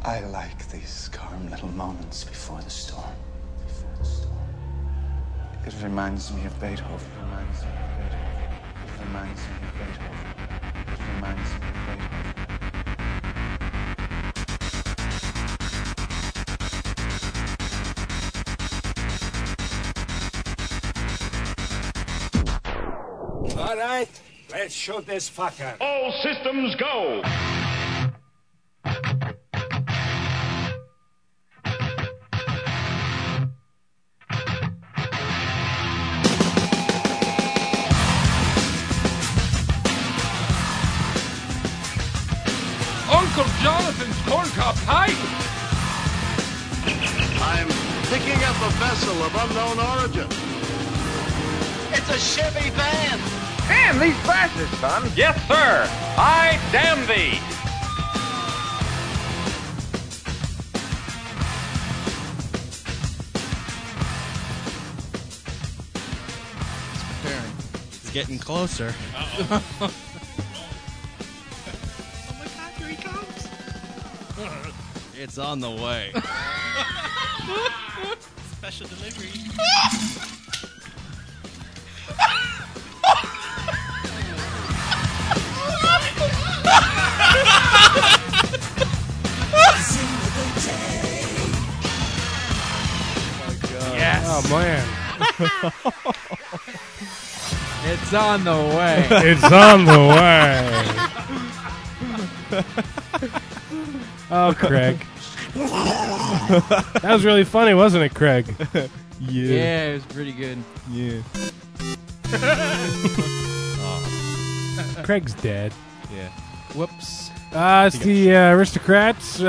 I like these calm little moments before the storm. It reminds me of Beethoven. It reminds me of Beethoven. It reminds me of Beethoven. It reminds me of Beethoven. All right, let's shoot this fucker. All systems go. Uncle Jonathan's corncob pipe! I'm picking up a vessel of unknown origin. It's a Chevy van! Damn these bastards, son! Yes, sir! I damn thee! It's preparing. It's getting closer. Uh-oh. It's on the way. Special delivery. Yes. Oh, man. It's on the way. It's on the way. Oh, Craig. That was really funny, wasn't it, Craig? Yeah, it was pretty good. Yeah. Craig's dead. Yeah. Whoops. It's the Aristocrats,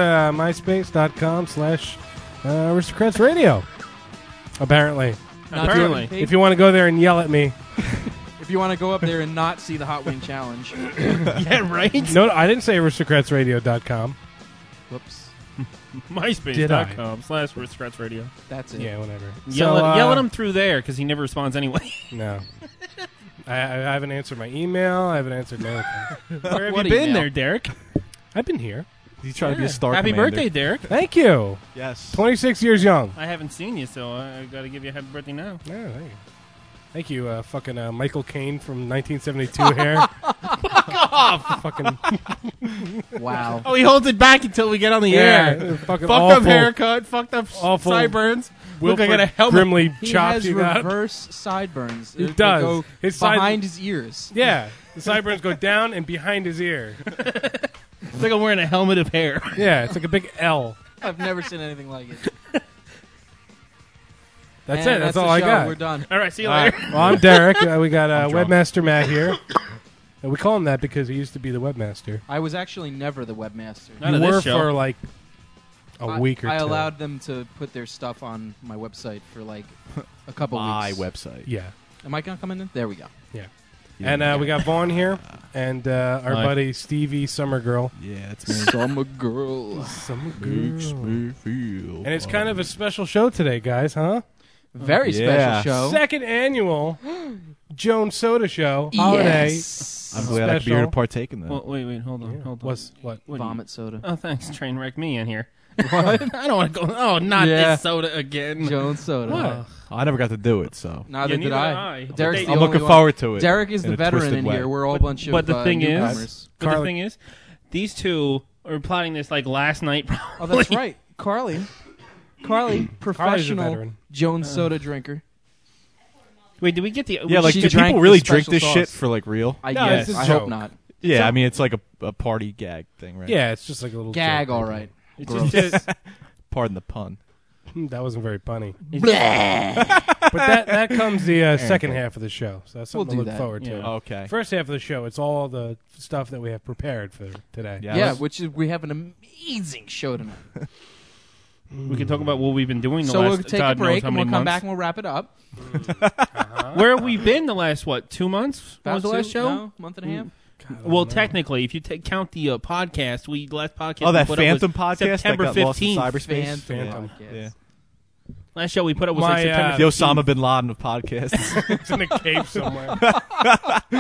myspace.com/Aristocrats Radio. Apparently. If you want to go there and yell at me. If you want to go up there and not see the Hot Wing Challenge. Yeah, right? No, I didn't say aristocratsradio.com. Whoops. MySpace.com/Aristocrats Radio. That's it. Yeah, whatever. Yell at him through there because he never responds anyway. No. I haven't answered my email. I haven't answered anything. Where have you been there, Derek? I've been here. He's trying to be a star Happy commander. birthday, Derek. Thank you. Yes. 26 years young. I haven't seen you, so I got to give you a happy birthday now. Yeah, thank you. Thank you, fucking Michael Caine from 1972 hair. Fuck off! Fucking Wow. Oh, he holds it back until we get on the air. Fucking Fucked awful. up haircut, fucked up Awful. sideburns. Look Wilford like I got a helmet. Grimley He chops has you got. reverse sideburns. He They does. Go His behind his ears. Yeah. The sideburns go down and behind his ear. It's like I'm wearing a helmet of hair. Yeah, it's like a big L. I've never seen anything like it. That's And it. That's the all I show. got. We're done. All right, see you All later. right. Well, I'm Derek. We got I'm drunk. Webmaster Matt here. And we call him that because he used to be the webmaster. I was actually never the webmaster. None You of this were show. for like a week or I two. allowed them to put their stuff on my website for like a couple My weeks. website. Yeah. Am I going to come in? There we go. Yeah. And we got Vaughn here and our Hi. buddy Stevie Summergirl. Yeah, it's me. Summer girl. Summer Makes me feel. And it's kind of a special show today, guys, huh? Very Yeah. special show. Second annual Joan Soda Show holiday. Yes. I'm glad I could be here to special. partake in that. Well, wait, hold on. What's what? What do you- Vomit soda. Oh, thanks. Train wreck me in here. What? I don't want to go. Oh, not Yeah. this soda again. Jones soda. What? I never got to do it, so Neither Yeah, did neither I. did I. Derek's I'm the I'm only looking one. forward to it. Derek is in the a veteran twisted in way. here. We're all a bunch of But the thing is, newcomers. these two are plotting this like last night. Oh, that's right. Carly, professional veteran. Jones soda drinker. Wait, did we get the? Yeah, like, She do drank people the really drink special this sauce. shit for, like, real? I No, guess. it's a I joke. hope not. Yeah, I mean, it's like a party gag thing, right? Yeah, it's just like a little Gag, joke. all right. It's just, Pardon the pun. That wasn't very funny. Blah. But that comes the second half of the show, so that's something We'll to do look that. forward to. Yeah. Okay. First half of the show, it's all the stuff that we have prepared for today. Yeah. Yeah, which is we have an amazing show tonight. we can talk about what we've been doing the So last. we'll take a God knows break how and many we'll come months. back and we'll wrap it up. Where have we been the last 2 months? What was the About last show? No, month and a half. Well, technically, if you count the podcast, the last podcast. Oh, we that put up Phantom was podcast September that got lost in 15th. cyberspace? Phantom. Yeah. Last show we put up was My, like September. The Osama bin Laden of podcasts. It's in a cave somewhere.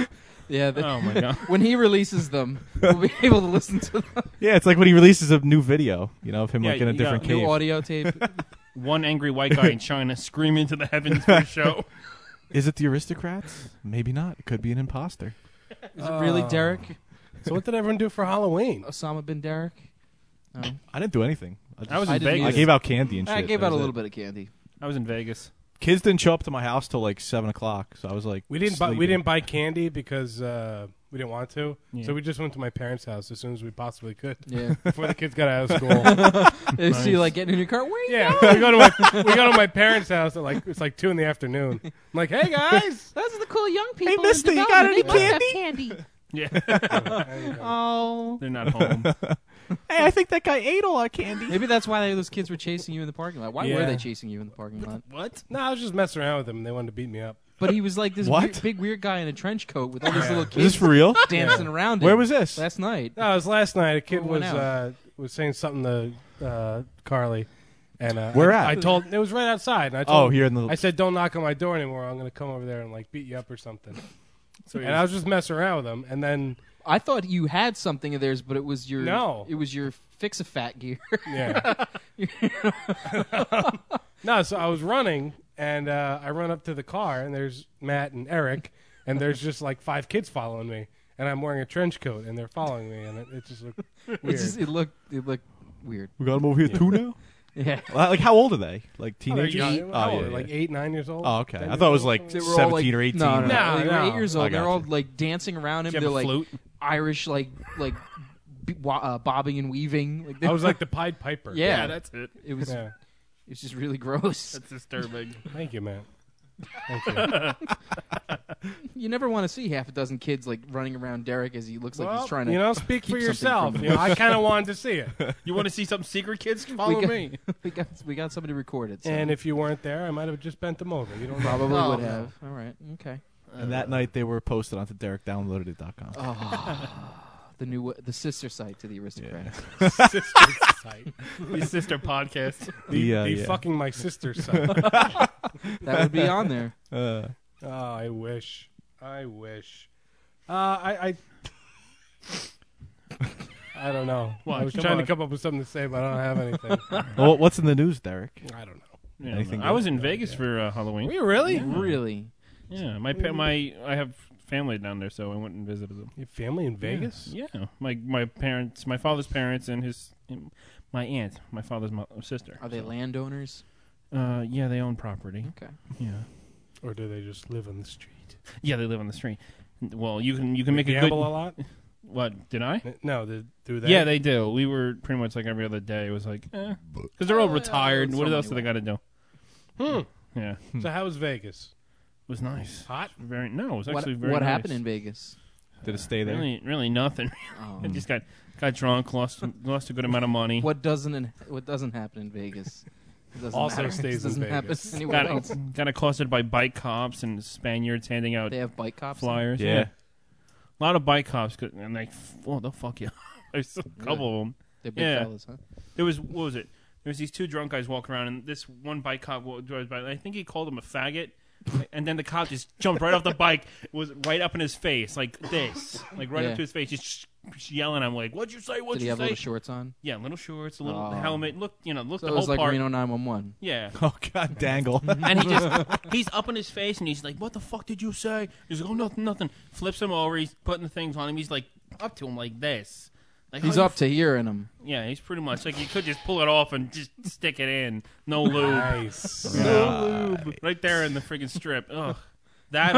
Yeah. Oh my god. When he releases them, we'll be able to listen to them. Yeah, it's like when he releases a new video, of him Yeah, like in a you got different New cave. audio tape. One angry white guy in China screaming to the heavens for a show. Is it the Aristocrats? Maybe not. It could be an imposter. Is it really Derek? So what did everyone do for Halloween? Osama bin Derek? No. I didn't do anything. I was I in didn't Vegas. I gave out candy and shit. I gave That out a was little it. bit of candy. I was in Vegas. Kids didn't show up to my house till like 7 o'clock, so I was like, We didn't sleeping. buy candy because we didn't want to. Yeah. So we just went to my parents' house as soon as we possibly could Yeah. before the kids got out of school. They see you like getting in your car. Wait. Yeah, we go to my parents' house at it's like 2 PM. I'm like, hey guys. Those are the cool young people. Hey, mister, you got any candy? candy? Yeah. Oh. They're not home. Hey, I think that guy ate all our candy. Maybe that's why those kids were chasing you in the parking lot. Why were Yeah. they chasing you in the parking lot? What? No, I was just messing around with them and they wanted to beat me up. But he was like this What? big weird guy in a trench coat with all these little Is kids this for real? dancing around him. Where was this? Last night. No, it was last night. A kid Went was saying something to Carly. And Where at? I told it was right outside. And I told Here in the. I said, don't knock on my door anymore. I'm going to come over there and like beat you up or something. So And I was just messing around with him. And then, I thought you had something of theirs, but it was your No. It was your fix-a-fat gear. yeah. No, so I was running and I run up to the car and there's Matt and Eric and there's just like 5 kids following me. And I'm wearing a trench coat and they're following me and it just looked weird. It looked weird. We got him over here too now. Yeah. Like, how old are they? Like teenagers? Young. Oh, yeah, Like yeah. 8, 9 years old. Oh, okay. 10 I thought it was years like old. They were all, 17 or 18. No, No, they were 8 years I old. They're got all you. like dancing around him. Did you They're have a like flute? Irish, like bobbing and weaving. Like I was like the Pied Piper. Yeah. that's it. it was. Yeah. It was just really gross. That's disturbing. Thank you, man. Thank you. You never want to see half a dozen kids like running around Derek as he looks like Well, he's trying to. speak keep for something yourself. from You know, I kind of wanted to see it. You want to see something secret, kids? Follow got, me. we got somebody to record it. So. And if you weren't there, I might have just bent them over. You don't know. probably Oh, would no. have. All right. Okay. And that night they were posted onto DerekDownloaded.com. Oh, the sister site to the Aristocrats. Sister's site. The sister podcast. The fucking my sister's site. That would be on there. Oh, I wish. I don't know. What? I was Come trying on. to come up with something to say, but I don't have anything. Well, what's in the news, Derek? I don't know. Yeah, Anything I was good? in Vegas for Halloween. Were you really? Really? Yeah, I have family down there, so I went and visited them. You have family in Vegas? Yeah, my parents, my father's parents, and my aunt, my father's sister. Are they landowners? Yeah, they own property. Okay. Yeah, Or do they just live on the street? yeah, they live on the street. Well, you can They make a good. gamble a lot? What did I? No, do they? Yeah, they do. We were pretty much like every other day. It was like, because they're all retired. What else do they got to do? Yeah, it So how was Vegas? was nice. Hot? Very no, it was What actually very what nice. happened in Vegas? Did it stay there? Really nothing. Oh. I just got drunk, lost a good amount of money. What doesn't happen in Vegas? It doesn't Also matter. stays It doesn't in happen Vegas. anywhere else. Got accosted by bike cops and Spaniards handing out They have bike cops. flyers. Yeah. A lot of bike cops, and they'll fuck you. There's a couple of them. They're big Yeah. fellas, huh? There was, what was it? There was these 2 drunk guys walking around, and this one bike cop drives by. And I think he called him a faggot, and then the cop just jumped right off the bike. It was right up in his face, like this, like right Yeah. up to his face, just yelling. I'm like, "What'd you say? What'd Did he you have say?" little shorts on? Yeah, little shorts, a little Oh. helmet. Look So the it whole was like part. Reno 911. Yeah. Oh, God, dangle. And he's up in his face, and he's like, "What the fuck did you say?" He's like, "Oh, nothing." Flips him over. He's putting the things on him. He's like up to him like this. Like, He's how up to here in him. Yeah, he's pretty much like you could just pull it off and just stick it in. No lube. Nice. No lube. Right there in the friggin' strip. Ugh. That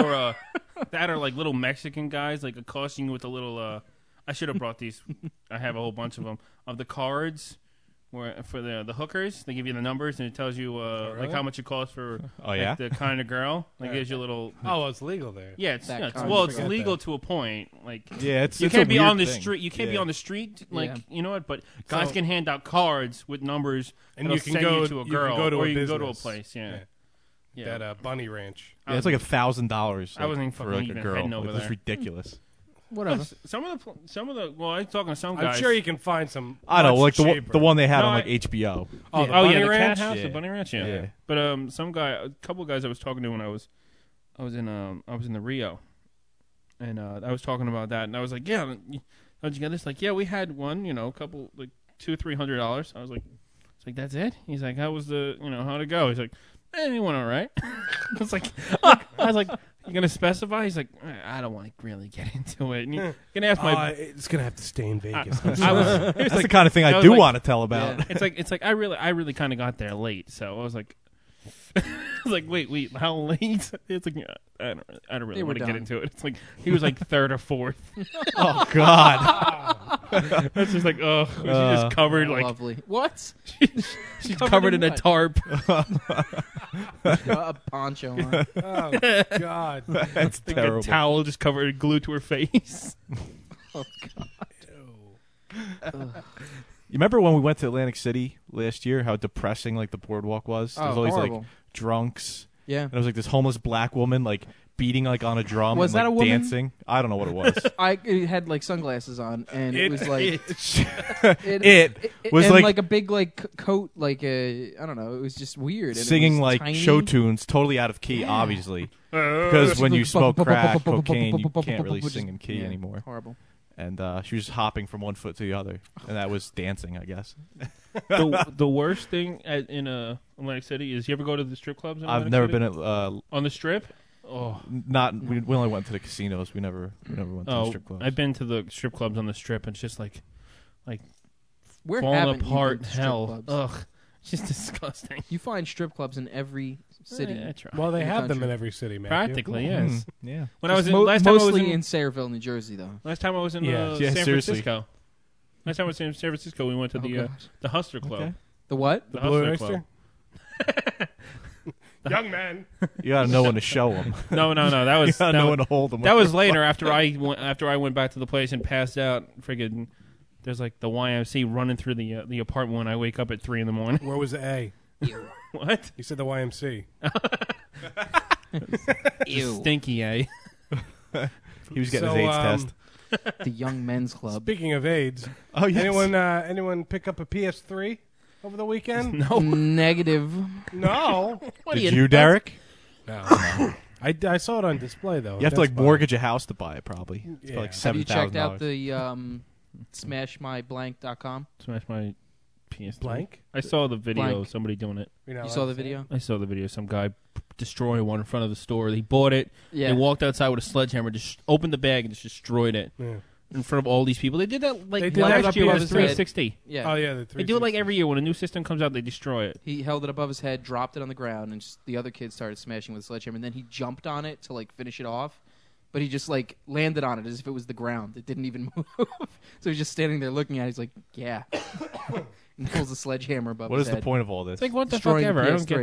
or like little Mexican guys like accosting you with a little. I should have brought these. I have a whole bunch of them of the cards. Where for the hookers, they give you the numbers and it tells you really? like how much it costs for Oh, yeah? like, the kind of girl. Like gives you a little. Oh, well, it's legal there. Yeah, it's That yeah, it's kind well, of it's forget legal that. to a point. Like Yeah, it's you it's can't a be weird on the thing. street. You can't be Yeah. on the street, like Yeah. you know what? But guys So- can hand out cards with numbers, And that'll you can send go you to a you girl, can go to or a you can business. go to a place. Yeah, yeah. That Bunny Ranch. Yeah, it's like $1,000. I wasn't for fucking like a even girl. heading over Like, it's there. ridiculous. Whatever. Some of the. Well, I'm talking to some I'm guys. sure you can find some. I know, much like cheaper. the one they had No, on like I- HBO. Oh, the oh Bunny yeah, the Ranch? cat house, Yeah. the bunny ranch. Yeah. Yeah. But a couple guys I was talking to when I was in the Rio, and I was talking about that, and I was like, "Yeah, how'd you get this?" Like, "Yeah, we had one, a couple like $200-300." I was like, "It's like that's it?" He's like, "How was how'd it go?" He's like, "It went all right." I was like, "You gonna specify?" He's like, "I don't want to really get into it." And you can ask my. It's gonna have to stay in Vegas. That's the kind of thing I do want to tell about. Yeah. It's like I really kind of got there late, so I was like. I was like, wait, how late? It's like, I don't really want to get into it. It's like he was like third or fourth. Oh God! That's just like, oh, she's just covered like lovely. What? she's covered in a tarp. A poncho on. Oh God! That's like terrible. a towel just covered, glued to her face. Oh God! You remember when we went to Atlantic City last year? How depressing like the boardwalk was. There was always horrible. like drunks. Yeah. And there was like this homeless black woman like beating like on a drum. Was and, that like, a woman? dancing? I don't know what it was. It had like sunglasses on, and it was like It was and, like, like a big like coat, like I don't know. It was just weird. And singing it was like tiny. show tunes, totally out of key, obviously. Because when you smoke crack, cocaine, you can't really sing in key anymore. Horrible. And she was just hopping from one foot to the other, and that was dancing, I guess. The worst thing in Atlantic City is you ever go to the strip clubs? In I've Atlantic never City? been at on the strip. Oh, we only went to the casinos. We never went to the strip clubs. I've been to the strip clubs on the strip, and it's just like Where falling haven't you apart been to strip hell. clubs? Ugh, it's just disgusting. You find strip clubs in every city. That's right. Well, they In the have them country. in every city, Matthew. Practically, yes. Yeah. When I was Just in last time, I was mostly in in Sayreville, New Jersey, though. last time I was in Yeah. Yeah, San seriously. Francisco. Last time I was in San Francisco, we went to the Hustler Club. Okay. The what? The Blue Hustler Oyster? Club. Young man. You gotta know when to show them. No, that You was gotta know when to hold them. that was later after I went back to the place and passed out. Friggin', there's like the YMC running through the apartment when I wake up at 3 a.m. Where was the A? What? You said the YMC. Ew. Stinky, eh? He was getting So, his AIDS test. The Young Men's Club. Speaking of AIDS, Oh yes. anyone pick up a PS3 over the weekend? No. Negative. No. What Did you, Derek? No. I saw it on display though. You have to like mortgage a house to buy it, probably. It's for like Have you checked out $7,000. the smashmyblank.com? Smash my PS3. Blank. I saw the video Blank. of somebody doing it. You saw the video? I saw the video. Some guy destroying one in front of the store. They bought it. Yeah. They walked outside with a sledgehammer, just opened the bag and just destroyed it Yeah. in front of all these people. They did that like They did that last year above with his the head. 360. Yeah. Oh yeah, the They do it like 360. every year when a new system comes out. They destroy it. He held it above his head, dropped it on the ground, and just the other kid started smashing with a sledgehammer. And then he jumped on it to like finish it off, but he just like landed on it as if it was the ground. It didn't even move. So he's just standing there looking at it. He's like, "Yeah," and pulls a sledgehammer above What his is the head, point of all this? It's like what the Destroying fuck the ever. I don't get PS3.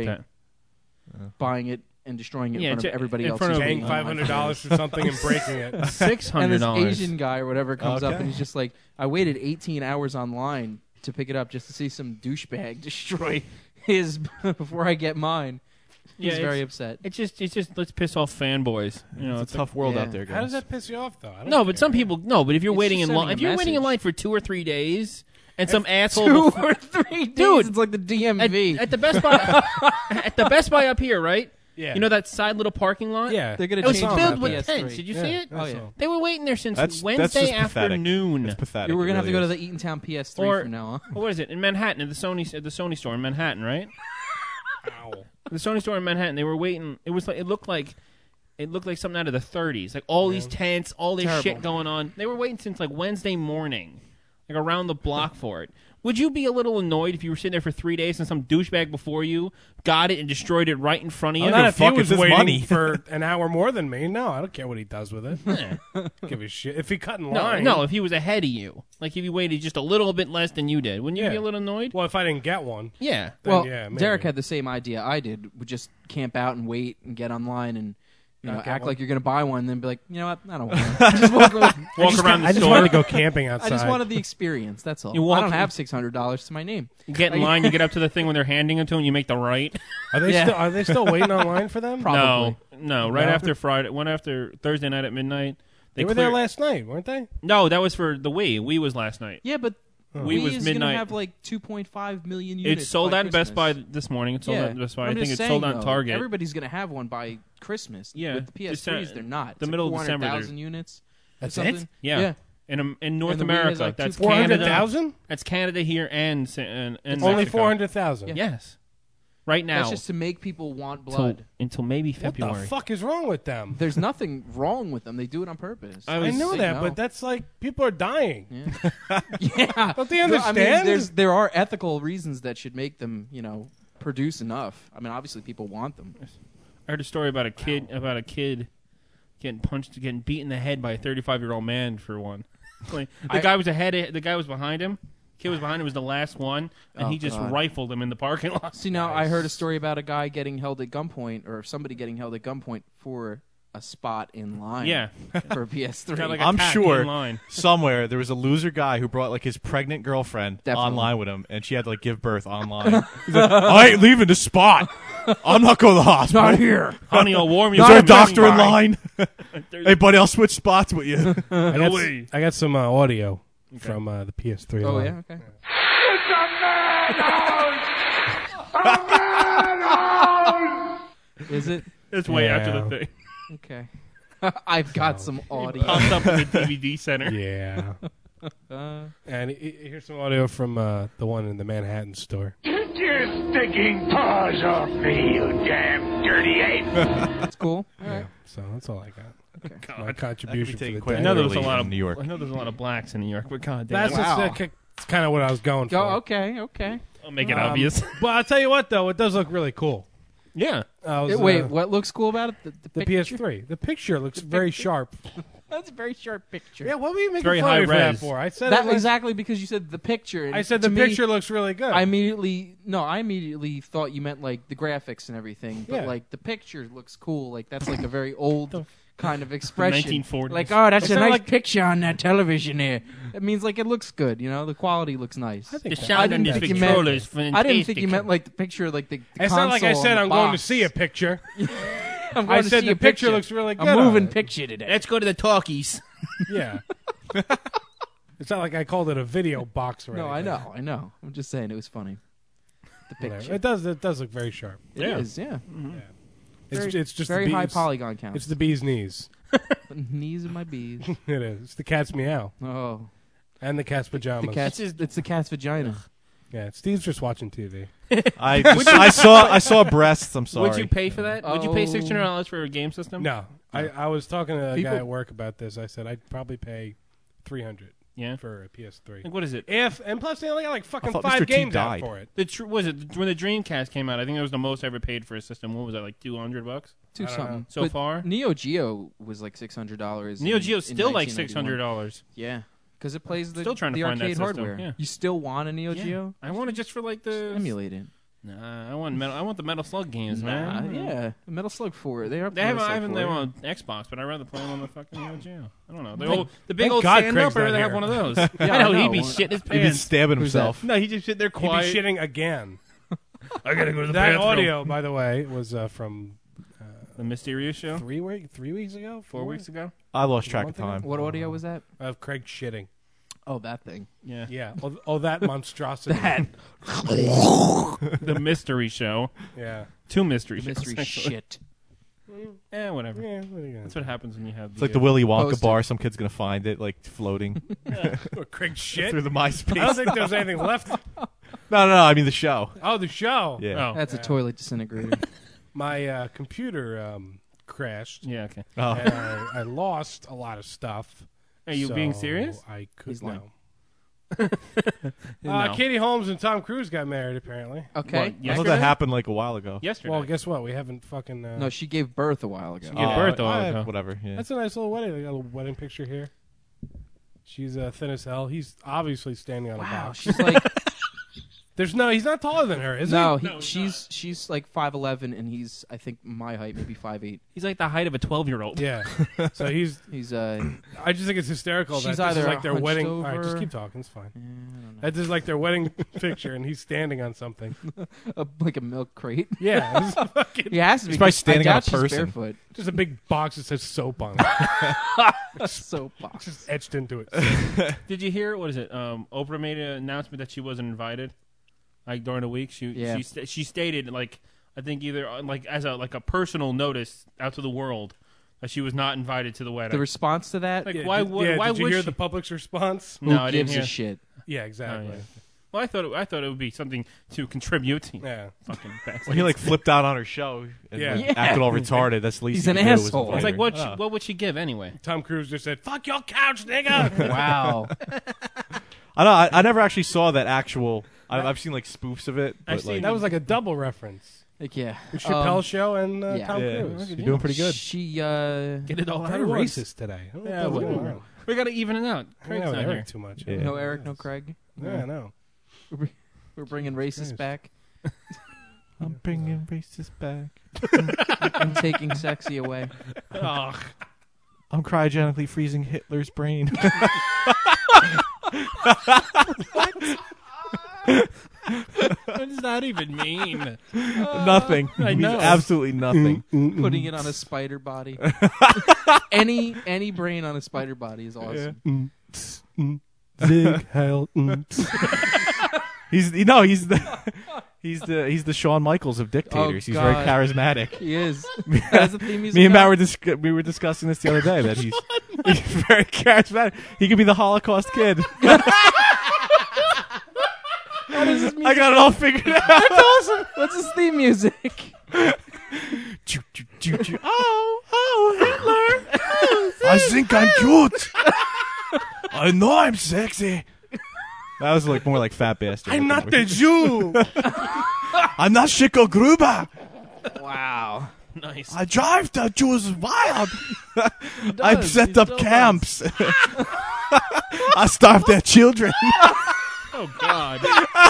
that. buying it and destroying it Yeah, in front of everybody in else. front of- Paying $500 for something and breaking it. And $600. this Asian guy or whatever comes up Okay. and he's just like, I waited 18 hours online to pick it up just to see some douchebag destroy his before I get mine. Yeah, He's very it's- upset. It's just let's piss off fanboys. You know, It's a tough world yeah. out there, guys. How does that piss you off though? I don't No, but care. some people no. But if you're It's waiting just in line, sending if a you're waiting in message. line for 2 or 3 days, and some 2 asshole or 3 days. Dude, It's like the at, DMV. at the Best Buy, at the Best Buy up here, right? Yeah. You know that side little parking lot? Yeah. They're gonna It was change filled the with PS3. tents. Did you see it? I Oh, yeah. saw. They were waiting there since That's Wednesday just pathetic. afternoon. It's pathetic. You were It gonna have to really go to is. the Eatontown PS3 Or- from now on. What is it in Manhattan at the Sony store in Manhattan, right? Ow. The Sony store in Manhattan. They were waiting. It was like it looked like something out of the 30s. Like all these tents, all this Terrible. shit going on. They were waiting since like Wednesday morning, like around the block for it. Would you be a little annoyed if you were sitting there for 3 days and some douchebag before you got it and destroyed it right in front of you? Not if he fuck was is his waiting money? for an hour more than me. No, I don't care what he does with it. Give a shit. If he cut in line. No, if he was ahead of you. Like if you waited just a little bit less than you did. Wouldn't you Yeah. be a little annoyed? Well, if I didn't get one, Yeah. then Well, yeah, maybe. Derek had the same idea I did. Would just camp out and wait and get online and Not get act one. like you're going to buy one, and then be like, you know what? I don't want it. Just walk away. Walk around the I just store. wanted to go camping outside. I just wanted the experience. That's all. You walk I don't in- have $600 to my name. You get in line, you get up to the thing when they're handing it to him, you make the right. Are they Yeah. still? Are they still waiting online for them? Probably. No, right No? after Friday, one after Thursday night at midnight. They were there last night, weren't they? No, that was for the Wii. Wii was last night. Yeah, but Wii was is going to midnight. have like 2.5 million units. It's sold by out in Best Buy Christmas. this morning. It's sold Yeah. out in Best Buy. I'm I think just it's sold saying, out in though, Target. Everybody's going to have one by Christmas. Yeah. With the PS3s, they're not. The It's middle of December, 400,000 units. That's or it? something. Yeah. In North And the Wii has, America, like, that's 400,000? That's Canada here and Only Mexico. 400,000. Yes. Right now. That's just to make people want blood. Until maybe What February. the fuck is wrong with them? There's nothing wrong with them. They do it on purpose. I know that, but that's like people are dying. Yeah. Don't they I understand? mean, there are ethical reasons that should make them, produce enough. I mean, obviously people want them. I heard a story about a kid getting beaten in the head by a 35-year-old man for one. Like, the guy was behind him. Kid was behind him, was the last one, and he just rifled him in the parking lot. See, now I heard a story about a guy getting held at gunpoint, or somebody getting held at gunpoint for a spot in line. Yeah. For a PS3. Got, like, I'm attacked sure in line. somewhere there was a loser guy who brought like his pregnant girlfriend online with him, and she had to like give birth online. He's like, I ain't leaving the spot. I'm not going to the hospital. Not here. Honey, I'll warm you. Is there a doctor in line? Hey, buddy, I'll switch spots with you. I got some audio from the PS3. Oh, line. yeah? Okay. Is it? It's way after the thing. Okay. I've got some audio. Popped up in the DVD center. Yeah. And here's some audio from the one in the Manhattan store. Get your stinking paws off me, you damn dirty ape! That's cool. All right. So that's all I got. Okay. My contribution for the quite day. I know there was a early lot in of New York. I know there's a lot of blacks in New York, but god damn. That's kind of what I was going for. Oh, okay. I'll make it obvious. But I'll tell you what, though, it does look really cool. Yeah. Wait, what looks cool about it? The PS3. The picture looks very sharp. That's a very sharp picture. Yeah, what were you making very fun of me for that high-res. for? I said That it was, exactly because you said the picture. And I said to the me, picture looks really good. I immediately thought you meant like the graphics and everything, but Yeah. like the picture looks cool. Like that's like a very old kind of expression. 1940s. Like, oh, that's It's a not nice like- picture on that television there. It means like it looks good. The quality looks nice. I think The that- sound on didn't this think you controller meant- is fantastic. I didn't think you meant like the picture, like the It's not like I console said on I'm the going to box. see a picture. I'm going I to said see the a picture looks really good. I'm on moving it. picture today. Let's go to the talkies. Yeah. It's not like I called it a video box or No, anything. I know. I'm just saying it was funny. The picture. Whatever. It does look very sharp. It is, yeah. It's just very the high bees. polygon count. It's the bee's knees. Knees of my bees. It is. It's the cat's meow Oh, and the cat's pajamas. it's the cat's vagina. Yeah, Steve's just watching TV. I saw breasts. I'm sorry. Would you pay for that? Would you pay Oh. $600 for a game system? No, I was talking to a People- guy at work about this. I said I'd probably pay $300 Yeah. for a PS3. Like, what is it? And plus they only got like fucking thought 5 Mr. T games out died. for it. Was it when the Dreamcast came out? I think it was the most I ever paid for a system. What was that, like $200? Two I don't something. know. So But far? Neo Geo was like $600. Neo Geo's in still like 1991. $600. Yeah, because it plays the, Still trying to the find that arcade system, hardware. yeah. You still want a Neo Yeah. Geo? I want it just for like the Emulate it. Nah, I want the Metal Slug games, man. Yeah, Metal Slug 4. They are. They haven't. Metal I Slug haven't 4. them on Xbox, but I'd rather play them on the fucking Neo Geo. I don't know. The big thank old God stand Craig's up. I'd rather not have here. one of those. Yeah, I know I he'd know. be shitting his He'd be pants. stabbing Who's that? himself. No, he just sit there He'd be quiet. shitting again. I gotta go to the That bathroom. audio, by the way, was from The Mysterious Show. 3 weeks ago? 4 weeks ago. I lost track of One thing? time. What audio was that? Of Craig shitting. Oh, that thing. Yeah. Yeah. Oh, that monstrosity. The Mystery Show. Yeah. 2 mystery shows. Mystery actually. shit. Whatever. Yeah, what are you gonna That's what happens when you have. It's like the Willy Wonka Post it. bar. Some kid's gonna find it like floating do? Craig shit? through the I don't MySpace. think there's anything left. No. I mean the show. Oh, the show. Yeah. Oh. That's a toilet disintegrator. My computer crashed. Yeah. Okay. Oh. And I lost a lot of stuff. Are you being so serious? I could He's lying. no. No. Katie Holmes and Tom Cruise got married, apparently. Okay. What, I thought yesterday? that happened like a while ago. Yesterday. Well, guess what? We haven't fucking. No, she gave birth a while ago. She gave birth a while ago. Whatever. Yeah. That's a nice little wedding. They got a little wedding picture here. She's thin as hell. He's obviously standing on a Wow, box. she's like He's not taller than her, is no, he? she's like 5'11" and he's I think my height, maybe 5'8". He's like the height of a 12-year-old. Yeah. So he's. He's I just think it's hysterical She's that this is either like their hunched wedding. All right, just over- keep talking. It's fine. I don't know. That is like their wedding picture, and he's standing on something. Like a milk crate. Yeah, this is fucking, He has to be. He's probably 'cause standing I on a doubt she's person. barefoot. just a big box that says soap on it, So box. just etched into it. Did you hear? What is it? Oprah made an announcement that she wasn't invited. Like during the week, Yeah. she stated like I think either like as a personal notice out to the world that she was not invited to the wedding. The response to that? Like, Yeah, why did, would? yeah, why did you would hear she? the public's response? No, Who I didn't gives hear. a shit? Yeah, exactly. Oh, yeah. Well, I thought it would be something to contribute. Yeah. Fucking bastard. Well, he like flipped out on her show and Yeah. like, Yeah. acted all retarded. That's the least He's he an could do was asshole. invite It's like her. what would she give anyway? Tom Cruise just said, "Fuck your couch, nigga." Wow. I know. I never actually saw that actual. I've seen like spoofs of it. But, Actually, like, That was like a double reference. Like, yeah. The Chappelle show and yeah. Tom yeah, Cruise. you're doing pretty good. She, Get it all out Very at once. racist today. I don't know Yeah, what's going whatever. on. We got to even it out. I Craig's know not Eric here. too much. Yeah. No Eric, no Craig. Yeah, I know. We're bringing racist back. I'm bringing racist back. I'm taking sexy away. Ugh. I'm cryogenically freezing Hitler's brain. What does that even mean? Nothing. I It means know. absolutely nothing. Putting it on a spider body. any brain on a spider body is awesome. Zig Heil. He's the Shawn Michaels of dictators. He's very God. charismatic. He is. That's the theme music. Me and now? Matt we were discussing this the other day that he's very charismatic. He could be the Holocaust kid. I got it all figured out. That's awesome. What's his theme music? Choo, choo, choo, choo. Oh, Hitler. I think I'm cute. I know I'm sexy. That was like more like Fat Bastard. I'm not the Jew. I'm not Chico Gruber. Wow. Nice. I drive the Jews wild. I set He up still camps. I starve their children. Oh God.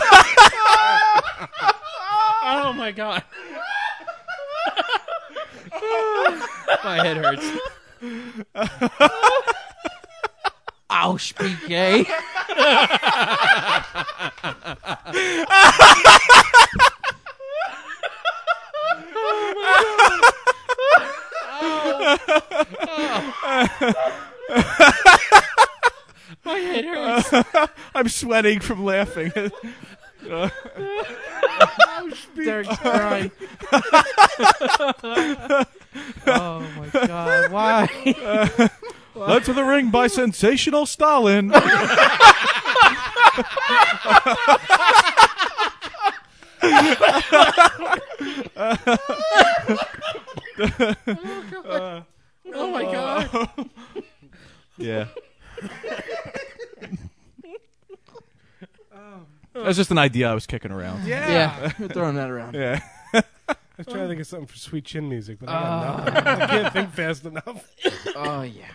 Oh my God. My head hurts. I'll speak gay. My head hurts. I'm sweating from laughing. Derek's crying. Oh my God! Why? Led to the ring by sensational Stalin. Oh my God. Yeah. That's just an idea I was kicking around. Yeah, we're throwing that around. Yeah. I was trying to think of something for sweet chin music, but I got nothing. I can't think fast enough. Oh yeah.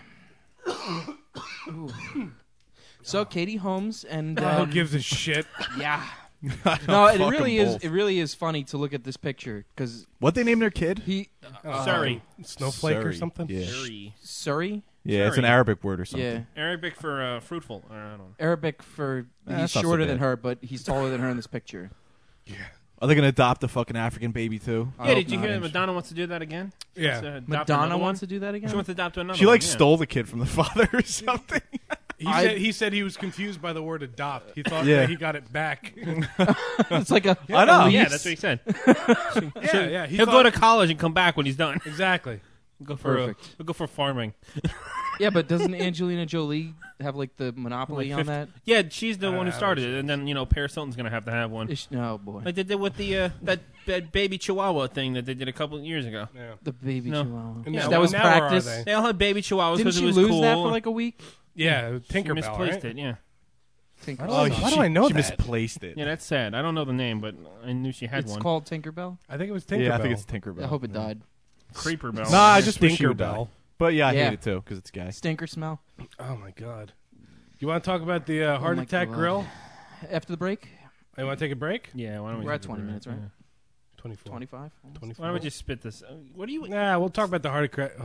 Ooh. So Katie Holmes and Who gives a shit? yeah. No, it Fuck really 'em is. both. It really is funny to look at this picture because What they named their kid? he Surrey. Snowflake or Surrey. something? Yeah. Surrey. Surrey. Yeah, it's an Surrey. Arabic word or something. Yeah, Arabic for fruitful. Or I don't know. Arabic for he's that's not so shorter bad. than her, but he's taller than her in this picture. Are they going to adopt a fucking African baby too? I Yeah, hope did you not. hear that Madonna wants to do that again? She Yeah. wants to adopt Madonna another wants one? to do that again. She wants to adopt another She like one, yeah. stole the kid from the father or something. He said he was confused by the word adopt. He thought Yeah. that he got it back. It's like a. I know. Oh, lease. yeah, that's what he said. yeah. He'll go to college and come back when he's done. Exactly. Go for Perfect. He'll go for farming. Yeah, but doesn't Angelina Jolie have like the monopoly Like on that? Yeah, she's the one who know, started it, and then Paris Hilton's gonna have one. Oh boy, Like they did with the that baby Chihuahua thing that they did a couple of years ago. Yeah. the baby No. chihuahua. And Yeah, now- that was now where are practice. they? They all had baby Chihuahuas Didn't because she it was lose cool. that for like a week? Yeah, She Tinkerbell, misplaced right? it. Yeah, Tinkerbell. Why do I know she that? misplaced it. yeah, that's sad. I don't know the name, but I knew she had It's one. called Tinkerbell. I think it was Tinkerbell. Yeah, I think it's Tinkerbell. I hope it died. Creeper Bell. Nah, I just wish she would die. Tinkerbell. But yeah, I Yeah. hate it too because it's gay. Stinker smell. Oh my god. You want to talk about the heart my attack God. grill? After the break, You want to take a break? Yeah, why don't we? we're at take a 20 break? minutes, right? Yeah. 24. 25. 24. Why don't we just spit this? What do you? Nah, we'll talk about the heart attack.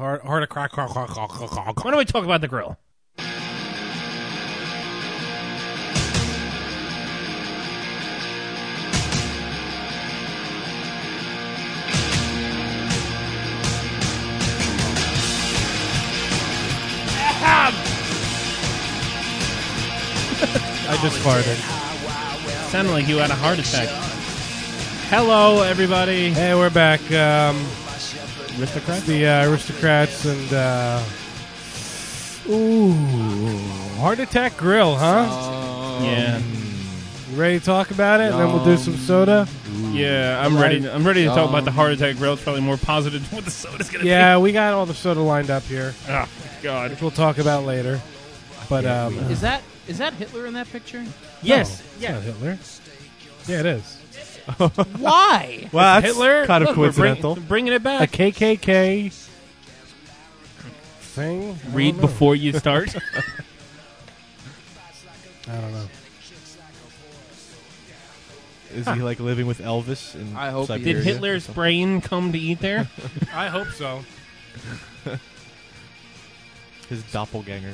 Why don't we talk about the grill? I just farted. Sounded like you had a heart attack. Hello, everybody. Hey, we're back. Aristocrats? The Aristocrats and Heart Attack Grill, huh? Yeah. You ready to talk about it? And then we'll do some soda. Yeah, I'm ready. I'm ready to talk about the Heart Attack Grill. It's probably more positive than what the soda's going to be. Yeah, we got all the soda lined up here, Oh, God. which we'll talk about later. But Is that Hitler in that picture? Yes. it's not Hitler. Yeah, it is. Why? Wow, that's Hitler? kind of Look, we're coincidental. bringing it A back. KKK thing. I Read don't know. before you start. I don't know. Is he like living with Elvis in I hope he Siberia? Did Hitler's brain come to eat there? I hope so. His doppelganger.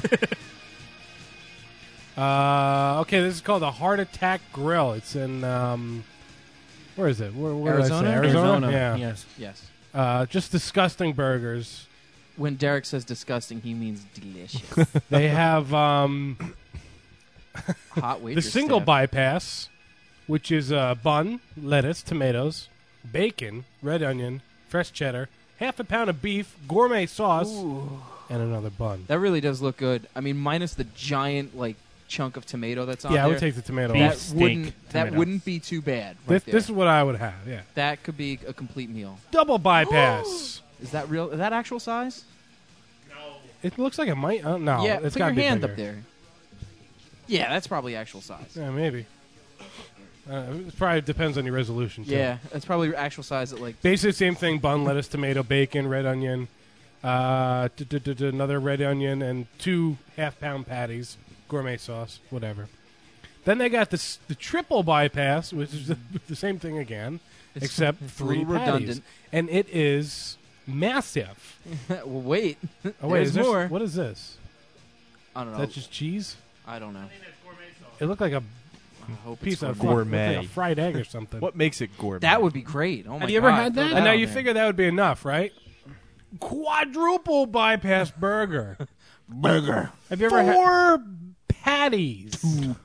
Okay, this is called the Heart Attack Grill. It's in where is it? Where did I say? Arizona? Arizona. Yeah. Yes. Yes. Just disgusting burgers. When Derek says disgusting, he means delicious. They have Hot the waitress single staff. bypass, which is bun, lettuce, tomatoes, bacon, red onion, fresh cheddar, half a pound of beef, gourmet sauce, and another bun. That really does look good. I mean, minus the giant chunk of tomato that's on Yeah, I there. would take the tomato Beef off. that steak wouldn't tomato. wouldn't be too bad. Right This there. this is what I would have. Yeah, That could be a complete meal. double bypass. Is that real? Is that actual size? It looks like it might. No, yeah, it's put got your to be hand bigger. up there. Yeah, that's probably actual size. Yeah, maybe. It probably depends on your resolution. Too. Yeah, that's probably actual size at Basically, same thing: bun, lettuce, tomato, bacon, red onion, another red onion, and 2 half-pound patties, gourmet sauce, whatever. Then they got the triple bypass, which is the same thing again, except it's a 3 little patties, redundant. and it is massive. well, wait. Oh wait, There's is this, more. what is this? I don't know. Is that just cheese? I don't know. It looked like a I hope piece it's of gourmet. like a fried egg or something. What makes it gourmet? That would be great. Oh my Have you ever God, had throw that? And now on you there. figure that would be enough, right? Quadruple bypass burger. Have you ever had? 4 patties.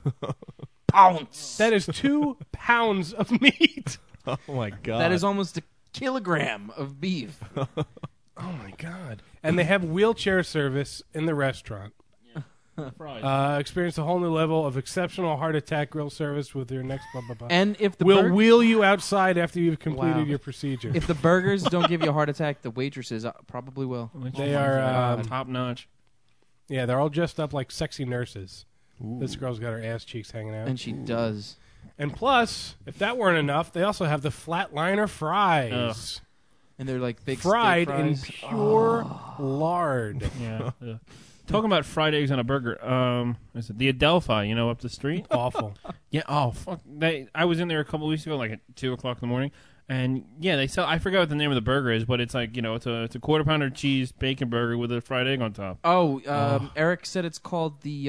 pounce. That is 2 pounds of meat. Oh my god. That is almost a kilogram of beef. Oh my god! And they have wheelchair service in the restaurant. Experience a whole new level of exceptional heart attack grill service with your next blah blah blah. And if the we'll burg- wheel you outside after you've completed Wow. your procedure. if the burgers don't give you a heart attack, the waitresses probably will. They are, top notch. yeah, they're all dressed up like sexy nurses. This girl's got her ass cheeks hanging out. And she does. And plus, if that weren't enough, they also have the flatliner fries. And they're like big Fried steak in fries. pure lard. Yeah. Talking about fried eggs on a burger. Is it the Adelphi? You know, up the street. Awful. Yeah. Oh fuck. I was in there a couple weeks ago, like at 2:00 in the morning, and yeah, they sell. I forgot what the name of the burger is, but it's like it's a quarter pounder cheese bacon burger with a fried egg on top. Eric said it's called the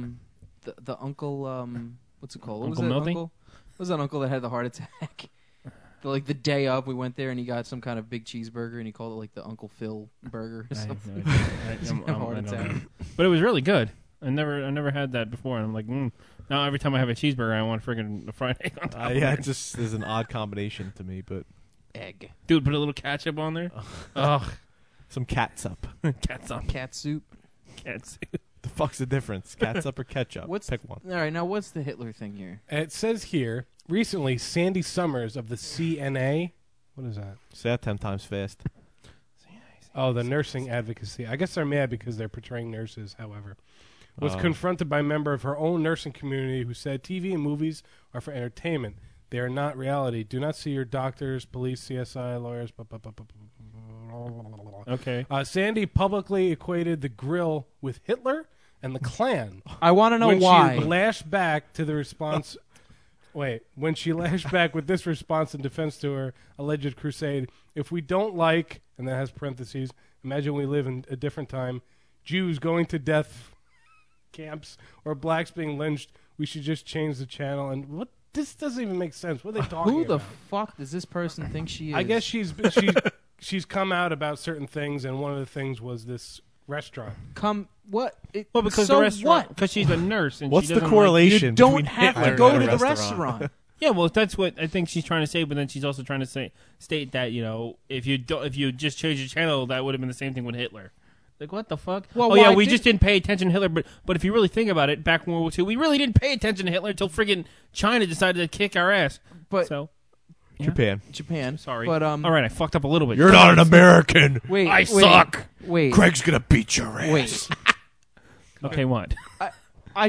uncle. What's it called? What Uncle was it? Milty? What was that uncle that had the heart attack? The day of, we went there and he got some kind of big cheeseburger and he called it like the Uncle Phil burger or something. Heart attack. But it was really good. I never had that before, and I'm like, now every time I have a cheeseburger, I want friggin' a fried egg on top. yeah, it just is an odd combination to me, but Egg. Dude, put a little ketchup on there. Ugh, some catsup. catsup. Cat soup. Catsup. The fuck's the difference? Catsup or ketchup? What's Pick one. All right, now what's the Hitler thing here? It says here, recently, Sandy Summers of the CNA. What is that? Say that 10 times fast. Oh, the nursing advocacy. I guess they're mad because they're portraying nurses, however. Was confronted by a member of her own nursing community who said TV and movies are for entertainment. They are not reality. Do not see your doctors, police, CSI, lawyers. Okay. Sandy publicly equated the grill with Hitler and the Klan. I want to know when why. she lashed back to the response. When she lashed back with this response in defense to her alleged crusade, if we don't like, and that has parentheses, imagine we live in a different time, Jews going to death camps or blacks being lynched, we should just change the channel. And what? This doesn't even make sense. What are they talking Who the about? fuck does this person think she is? I guess she's come out about certain things, and one of the things was this restaurant. What? Well, because so the restaurant, what? because she's a nurse, and What's she the doesn't correlation? You don't between have Hitler to go and to a the restaurant. Yeah, well, that's what I think she's trying to say, but then she's also trying to state that if you just changed the channel, that would have been the same thing with Hitler. Like, what the fuck? Well, yeah, why we did- just didn't pay attention to Hitler, but if you really think about it, back in World War II, we really didn't pay attention to Hitler until friggin' China decided to kick our ass. But so, Japan. sorry. But all right, I fucked up a little bit. You're not an American. Wait, I wait, suck. Wait, Craig's gonna beat your ass. wait. Okay, what? I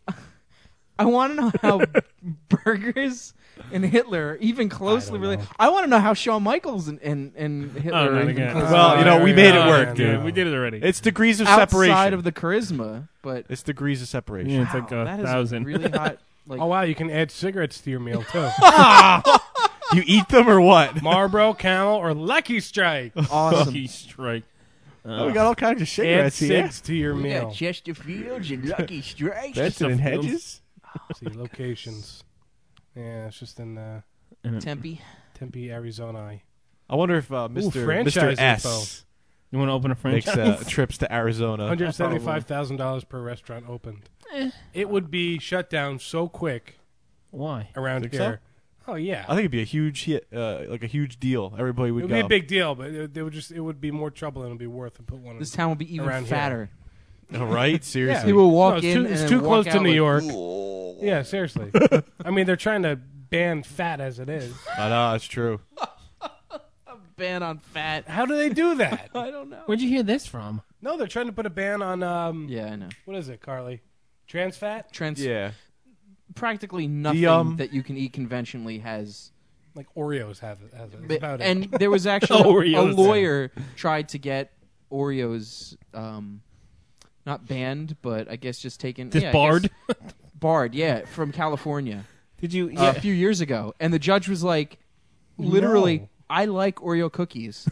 want to know how burgers and Hitler are even closely related. I want to know how Shawn Michaels and Hitler Oh, are not even again. closely Well, we made it work, dude. Yeah, we did it already. It's degrees of outside separation. of the charisma, but It's degrees of separation. Yeah, it's like wow, that is 1,000. really hot. Like, Oh wow, you can add cigarettes to your meal too. You eat them or what? Marlboro, Camel, or Lucky Strike. awesome. Lucky Strike. Oh, we got all kinds of Add cigarettes here. cigs to your meal. Chesterfields and Lucky Strikes. Benson and Hedges. See locations. Yeah, it's just in Tempe. Tempe, Arizona. I wonder if Mr. franchise S info. You want to open a makes franchise? trips to Arizona. $175,000 per restaurant opened. It would be shut down so quick Why? around Think here. Oh yeah, I think it'd be a huge hit, like a huge deal. Everybody would it would go. be a big deal, but it would be more trouble than it would be worth to put one. This town will be even Around here. fatter. All right, seriously. People walk No, it's in too, it's and too then close walk to out New like, York. Yeah, seriously. I mean, they're trying to ban fat as it is. I know it's true. ban on fat. How do they do that? I don't know. Where'd you hear this from? No, they're trying to put a ban on. Yeah, I know. What is it, Carly? Trans fat? Yeah. Practically nothing that you can eat conventionally has. Like Oreos have it. That's about it. And there was actually a Oreos. lawyer tried to get Oreos, not banned, but I guess just taken. Just yeah, I barred? guess- barred, yeah, from California. Did you? A few years ago, and the judge was like, literally, No. I like Oreo cookies.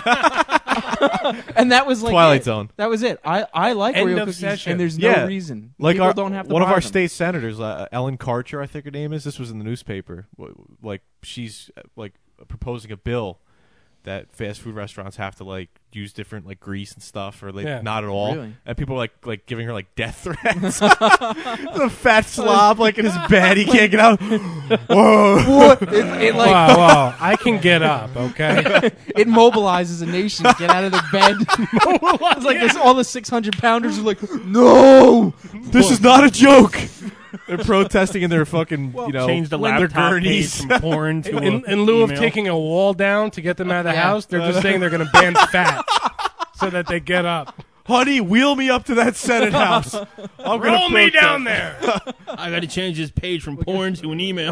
And that was like Twilight it. Zone. That was it. I like End Oreo of cookies, session. and there's no Yeah. reason. Like People our, don't have to one of buy our them. state senators, Ellen Karcher, I think her name is. This was in the newspaper. Like she's like proposing a bill that fast food restaurants have to like use different like grease and stuff, or like Yeah. not at all. Really? And people are like giving her like death threats. The fat slob like in his bed, he can't get out. Whoa! It like wow, I can get up, okay? it mobilizes a nation to get out of their bed. It's like this, all the 600-pounders are like, no. This is not a joke. They're protesting in their fucking Change the their laptop page gurneys. from porn to In lieu of email. taking a wall down to get them out of the Yeah. house, they're just saying they're going to ban fat so that they get up. Honey, wheel me up to that Senate house. I'm gonna Roll me protest. down there. I got to change this page from porn to an email.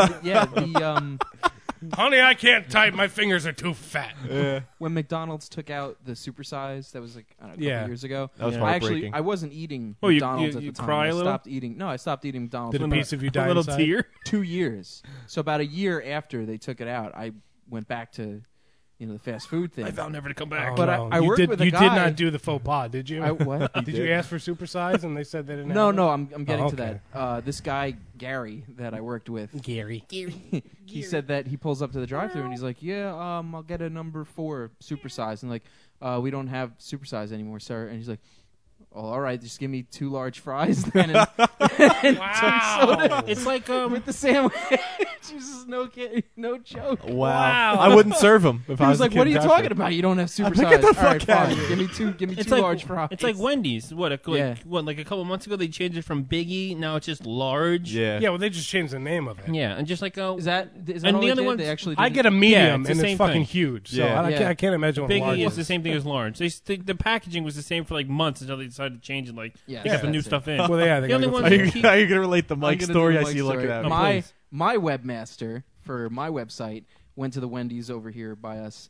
Honey, I can't type. My fingers are too fat. When McDonald's took out the supersize, that was like I don't know, a couple Yeah. years ago. That was I heartbreaking. I wasn't eating Oh, you McDonald's you at the time. cry a I little? stopped eating. No, I stopped eating McDonald's. Did a for piece of you die A little inside? tear. 2 years. So about a year after they took it out, I went back to, the fast food thing. I vowed never to come back. Oh, But no. I You worked did, with a you guy- did not do the faux pas, did you? What? Did you ask for supersize and they said they didn't No, have no, it? I'm getting to okay. that. This guy Gary that I worked with, Gary. he said that he pulls up to the drive-thru and he's like, "Yeah, I'll get a number 4 supersize." And like, "We don't have supersize anymore, sir." And he's like, "Oh, all right, just give me 2 large fries then." And Wow. It's like with the sandwich. Just no joke. Wow. I wouldn't serve him if He I was was like, the "What are kid you back talking then. about? You don't have supersize." Get the All right, fuck outta fine. here. Give me it's two like large fries. It's like Wendy's. Yeah. Like a couple months ago they changed it from Biggie. Now it's just large. Yeah. Yeah, well, they just changed the name of it. Yeah, and just like Is that And all the they other did? ones- They actually I did get a Yeah, medium it's the and same it's fucking thing. huge. So Yeah. I can't imagine what large Biggie is is. the same thing as large. The packaging was the same for like months until they decided to change it. Like Yeah, they got the new that's it. stuff in. Well, yeah, they The only gotta go ones Are that you, keep- are you going to relate the I'm Mike gonna story? do I the see you Mike looking story. at me. My webmaster for my website went to the Wendy's over here by us.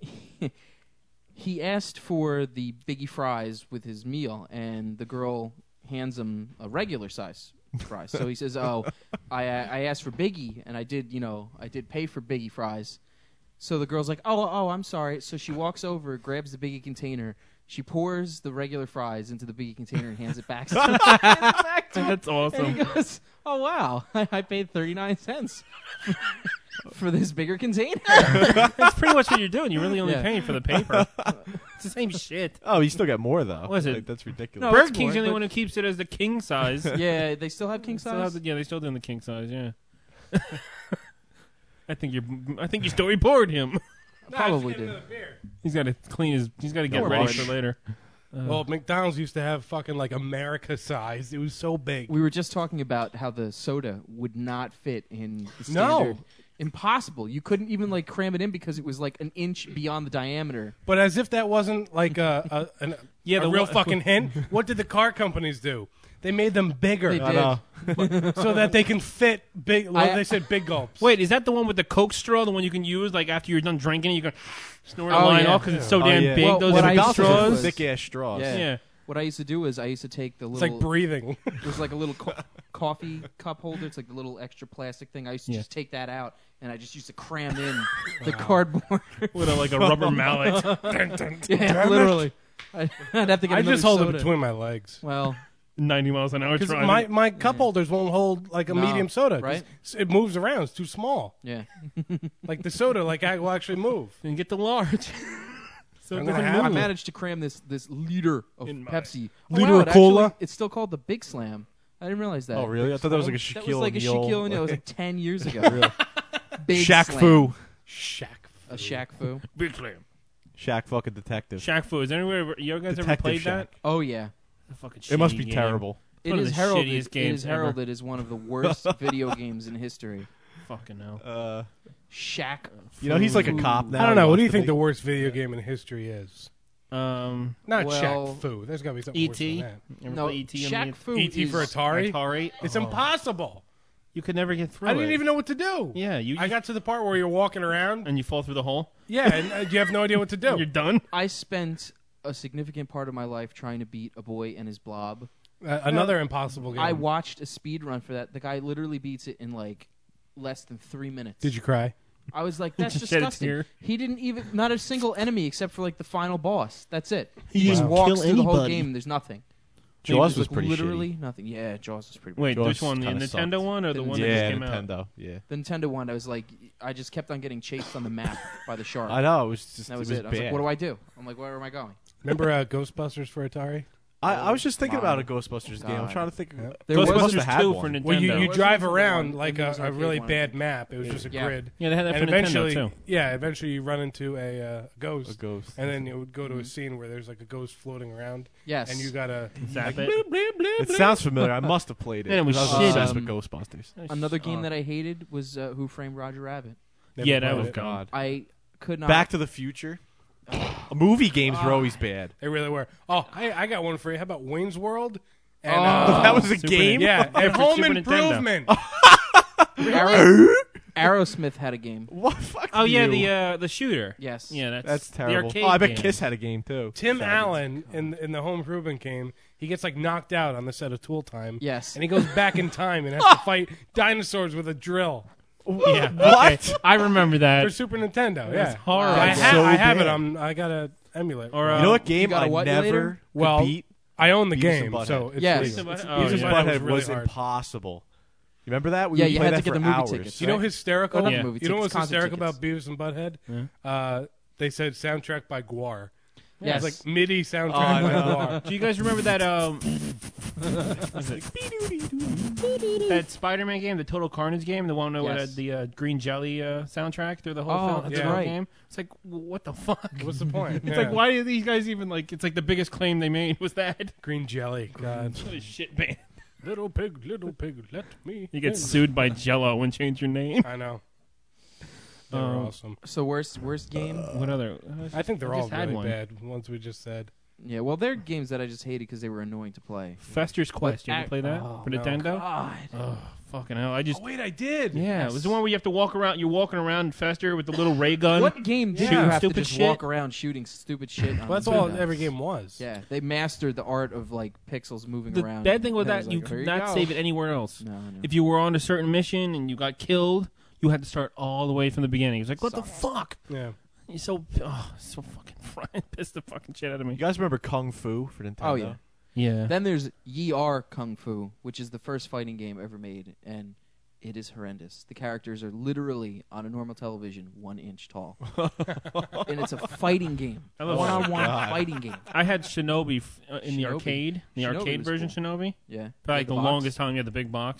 He asked for the Biggie fries with his meal, and the girl hands him a regular size fries. So he says, "Oh, I asked for Biggie, and I did pay for Biggie fries." So the girl's like, "Oh, I'm sorry." So she walks over, grabs the Biggie container. She pours the regular fries into the Biggie container and hands it back to him. That's awesome. And he goes, "Oh wow, I paid 39 cents for this bigger container." That's pretty much what you're doing. You're really only Yeah. paying for the paper. It's the same shit. Oh, you still got more, though. What is it? Like, that's ridiculous. No, Burger it's King's the more, only but- one who keeps it as the king size. Yeah, they still have king Still size. have the- yeah, they still doing the king size. Yeah. I think you storyboard him. Probably did. He's got to clean his. He's got to get ready for later. Well, McDonald's used to have fucking like America size. It was so big. We were just talking about how the soda would not fit in the No. standard. Impossible. You couldn't even like cram it in because it was like an inch beyond the diameter. But as if that wasn't like a real fucking hint. What did the car companies do? They made them bigger They did. so that they can fit big. Well, they said big gulps. Wait, is that the one with the Coke straw? The one you can use like after you're done drinking it, you can snort a Oh, line yeah. off because it's so damn yeah. big. Well, those what are I big used to do straws. was- Thick ass straws. Yeah. What I used to do is I used to take the It's little. like breathing. There's like a little coffee cup holder. It's like the little extra plastic thing. I used to just take that out, and I just used to cram in the cardboard. With like a rubber mallet. Yeah, literally. I'd have to get I another just hold soda. it between my legs. Well, 90 miles an hour Because driving. my cup holders won't hold like a No, medium soda. 'cause right? It moves around. It's too small. yeah. Like the soda, like I will actually move. And get the large. So it I'm gonna doesn't have I move. managed to cram this liter of In my- Pepsi. Liter wow, of it cola? actually- it's still called the Big Slam. I didn't realize that. Oh, really? I thought that was like a Shaquille That was like a O'Neal. Shaquille O'Neal. It was like 10 years ago. Big Shaq Slam. Fu. Shaq. A Shaq Fu. Big slam. Shaq fucking detective. Shaq Fu. Is anywhere you guys ever Detective played Shaq. that? Oh, yeah. The fucking It must shitty be game. terrible. It One of is the heralded. shittiest It games is ever. heralded as one of the worst video games in history. Fucking hell. Shaq. You know, he's like a cop now. I don't know. He What do you wants to think be- the worst video game in history is? Um, Not Well, Shaq Fu. There's got to be something worse than E.T. that. Ever No, play E.T. on Shaq the- Fu E.T. is for Atari? Atari? It's Oh. impossible. You could never get through I it. didn't even know what to do. Yeah, you. I got to the part where you're walking around. and you fall through the hole. Yeah, and you have no idea what to do. You're done. I spent a significant part of my life trying to beat a boy and his blob. Another impossible game. I watched a speed run for that. The guy literally beats it in like less than 3 minutes. Did you cry? I was like, that's Did you shed a disgusting. tear? He didn't even, not a single enemy except for like the final boss. That's it. He He just didn't walks kill through the whole anybody. game. And there's nothing. Jaws There's was pretty literally nothing. Yeah, Jaws was pretty. Wait, Jaws which one? The kinda Nintendo sucked. one or the one that Yeah, just came out? Nintendo. Yeah. The Nintendo one, I was like, I just kept on getting chased on the map by the shark. I know. It was just. That was it. Was it. I was bad. like, what do I do? I'm like, where am I going? Remember Ghostbusters for Atari? I was just thinking my about a Ghostbusters game. I'm God. trying to think. There was Ghostbusters Ghostbusters had 2 one. for Nintendo. Well, you Wasn't drive it the around one- like it was a arcade really one. bad map. It was just a Yeah. grid. Yeah, they had that And for eventually, Nintendo too. yeah, eventually you run into a ghost. A ghost. And then you would go to a scene where there's like a ghost floating around. Yes. And you gotta Zap like, it. bloop, bloop, bloop, It bloop. sounds familiar. I must have played it. Man, it was 'cause I shitty. was obsessed with Ghostbusters. Another game that I hated was Who Framed Roger Rabbit. Never Yeah, that played was it. God. I could not. Back to the Future. Movie games were always bad. They really were. Oh, I got one for you. How about Wayne's World? And, That was a Super game. yeah, and for Home Super Nintendo. Improvement. Aerosmith had a game. What? Fuck Oh yeah, you. the shooter. Yes. Yeah, That's the terrible. arcade Oh, I bet game. Kiss had a game too. Tim Allen in the Home Improvement game, he gets like knocked out on the set of Tool Time. Yes. And he goes back in time and has to fight dinosaurs with a drill Yeah. What? Okay. I remember for that. Super Nintendo. That's Yeah. horrible. I, So I have it. bad. I gotta emulate. Or, You know what game got a I what never later? could Well, beat? I own the Beavis game, and so Butthead. it's Yes. legal. Beavis and Beavis and Butthead Butthead Butthead was really was hard. impossible. You remember that? We Yeah, would you play had that to get for the movie hours. tickets, You know right? hysterical? Or not Yeah. movie You know tickets, what's concert hysterical tickets. about Beavis and Butthead? They said soundtrack by Guar. Yes. It's like MIDI soundtrack I by know. Guar. Do you guys remember that that Spider-Man game, the Total Carnage game, the one that Yes. had the green jelly soundtrack through the whole Oh, film, that's through the whole right. game? It's like, what the fuck? What's the point? It's like, why do these guys even like? It's like the biggest claim they made was that. Green jelly. God. What a shit band. Little pig, let me. You get in. sued by Jello and change your name. I know. They're awesome. So worst game? What other? I think they're I all just had really one. bad. The ones we just said. Yeah, well, they're games that I just hated because they were annoying to play. Fester's Quest. You ever act- play that oh, for no. Nintendo? God. Oh, fucking hell! I just Oh wait, I did. yeah, it was the one where you have to walk around. You're walking around Fester with the little ray gun. What game did Yeah. you have to Stupid just shit. walk around shooting stupid shit on? Well, that's all Nintendo? every game was. Yeah, they mastered the art of like pixels moving The around. bad thing with And I that, was you like, could "Here not go." save it anywhere else. No, no. If you were on a certain mission and you got killed, you had to start all the way from the beginning. It's like, what the fuck? Yeah. You're so fucking fried. Pissed the fucking shit out of me. You guys remember Kung Fu for Nintendo? Oh yeah. Yeah. Then there's Ye Are Kung Fu, which is the first fighting game ever made, and it is horrendous. The characters are literally on a normal television 1 inch tall, and it's a fighting game, I love one-on-one God. fighting game. I had Shinobi in the Shinobi. arcade. The Shinobi arcade was version cool. Shinobi. Yeah, For like the box. longest time, you had the big box. Yeah,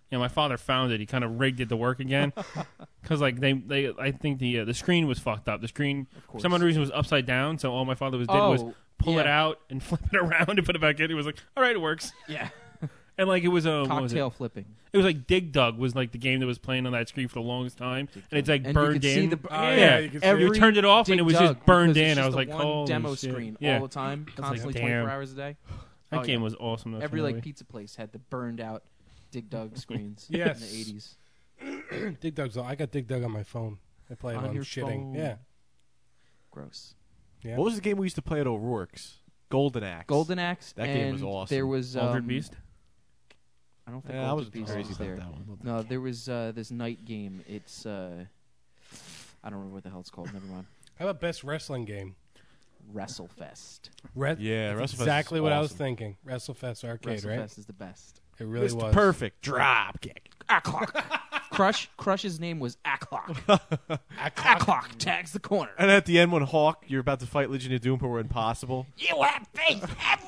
my father found it. He kind of rigged it to work again because like I think the screen was fucked up. The screen for some other reason was upside down. So all my father did was pull it out and flip it around and put it back in. He was like, "All right, it works." Yeah. And like it was a cocktail flipping. It was like Dig Dug was like the game that was playing on that screen for the longest time, and it's like And burned you in. could see the you turned it off and it was just burned in. I was like, one "Holy demo shit." screen Yeah. all the time, I was like, constantly, "Damn." 24 hours a day. That game was awesome. Though, Every for like me. pizza place had the burned out Dig Dug screens Yes. in the 80s. Dig Dug's. I got Dig Dug on my phone. I play it On on your shitting. phone. Yeah. Gross. Yeah. What was the game we used to play at O'Rourke's? Golden Axe. Golden Axe. That game was and awesome. There was Altered Beast. I don't think Yeah, I Altered was Beast crazy was about there. that one. No, there was this night game. It's I don't remember what the hell it's called. Never mind. How about best wrestling game? WrestleFest. Yeah, that's WrestleFest exactly is what I was awesome. thinking. WrestleFest arcade, right? WrestleFest is the best. It really Mr. was. Perfect drop kick. Crush's name was Acklock. Acklock tags the corner. And at the end, when Hawk, you're about to fight Legion of Doom, but we're impossible. You have faced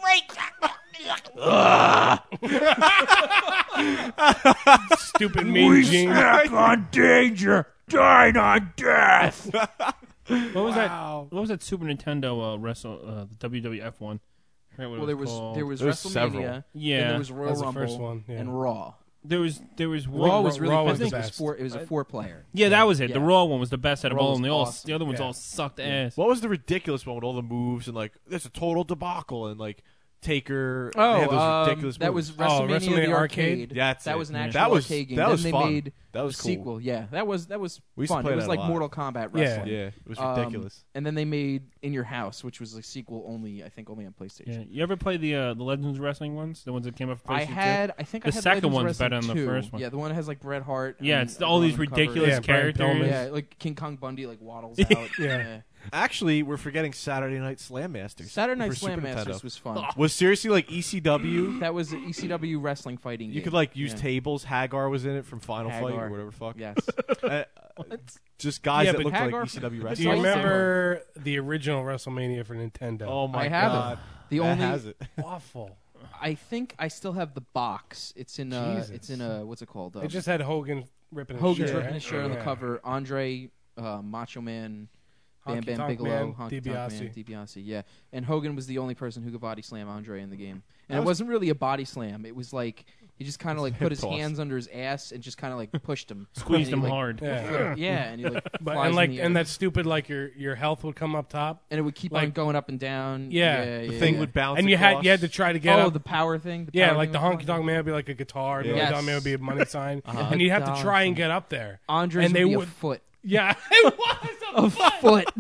Stupid mean Gene. on danger, dine on death. What was that? What was that Super Nintendo the WWF one? I forget what Well, it there was was called. there was There was WrestleMania. several. Yeah. Then there was Royal That was the Rumble first one, yeah. and Raw. There was Raw was really Raw fun. was the I think best. it was a 4-player. Yeah, that was it. The Yeah. Raw one was the best out of Raw all, was and awesome. the other ones Yeah. all sucked ass. What was the ridiculous one with all the moves and like it's a total debacle and like Taker? Oh, they had those ridiculous that moves. was WrestleMania, WrestleMania the Arcade? arcade. That's that it. was an Yeah. actual That was- arcade game. that Then was they fun. made That was a cool. sequel. Yeah, that was We used to fun. play It was that a like lot. Mortal Kombat Yeah. wrestling. Yeah, it was ridiculous. And then they made In Your House, which was a sequel only, I think, only on PlayStation. Yeah. You ever play the Legends Wrestling ones? The ones that came up for PlayStation 2? I think The I had second Legends one's Wrestling better than the 2. first one. Yeah, the one that has like Bret Hart. Yeah, and it's all these everyone on the cover. ridiculous Yeah, Brian characters. Pillman. Yeah, like King Kong Bundy like waddles out. Yeah. Actually, we're forgetting Saturday Night Slam Masters. Saturday Night for Slam Super Masters Nintendo. was fun. Was seriously like ECW. That was an ECW wrestling fighting game. You could like use Yeah. tables. Hagar was in it from Final Fight Hagar. or whatever the fuck. Yes. Uh, just guys Yeah, that but looked Hagar- like ECW Do wrestlers. you Awesome. remember the original WrestleMania for Nintendo? Oh my I have god, The that only has it. awful. I think I still have the box. It's in Jesus. what's it called? It just had Hogan ripping his Hogan's shirt. ripping his shirt on the Yeah. cover. Andre, Macho Man, Bam Honky Bam Tonk Bigelow, Man, Honky Tonk Man, DiBiase. DiBiase. Yeah, and Hogan was the only person who could body slam Andre in the game. And That it was- wasn't really a body slam. It was like he just kind of like put his toss. hands under his ass and just kind of like pushed him, Squeezed And him he, like, hard. Yeah. Yeah, and he like But, flies and in like the and air. that stupid like your health would come up top. And it would keep on like- going up and down. Yeah, The thing yeah. would bounce. And you across. had to try to get Oh, up. the power thing. Yeah, power like thing the was honky tonk man would be like a guitar, and the Yes. honky tonk man would be a money sign, Uh-huh. and you'd have to Dollar try and sign. get up there. Andre's and they would be would- a foot. Yeah, it was A foot.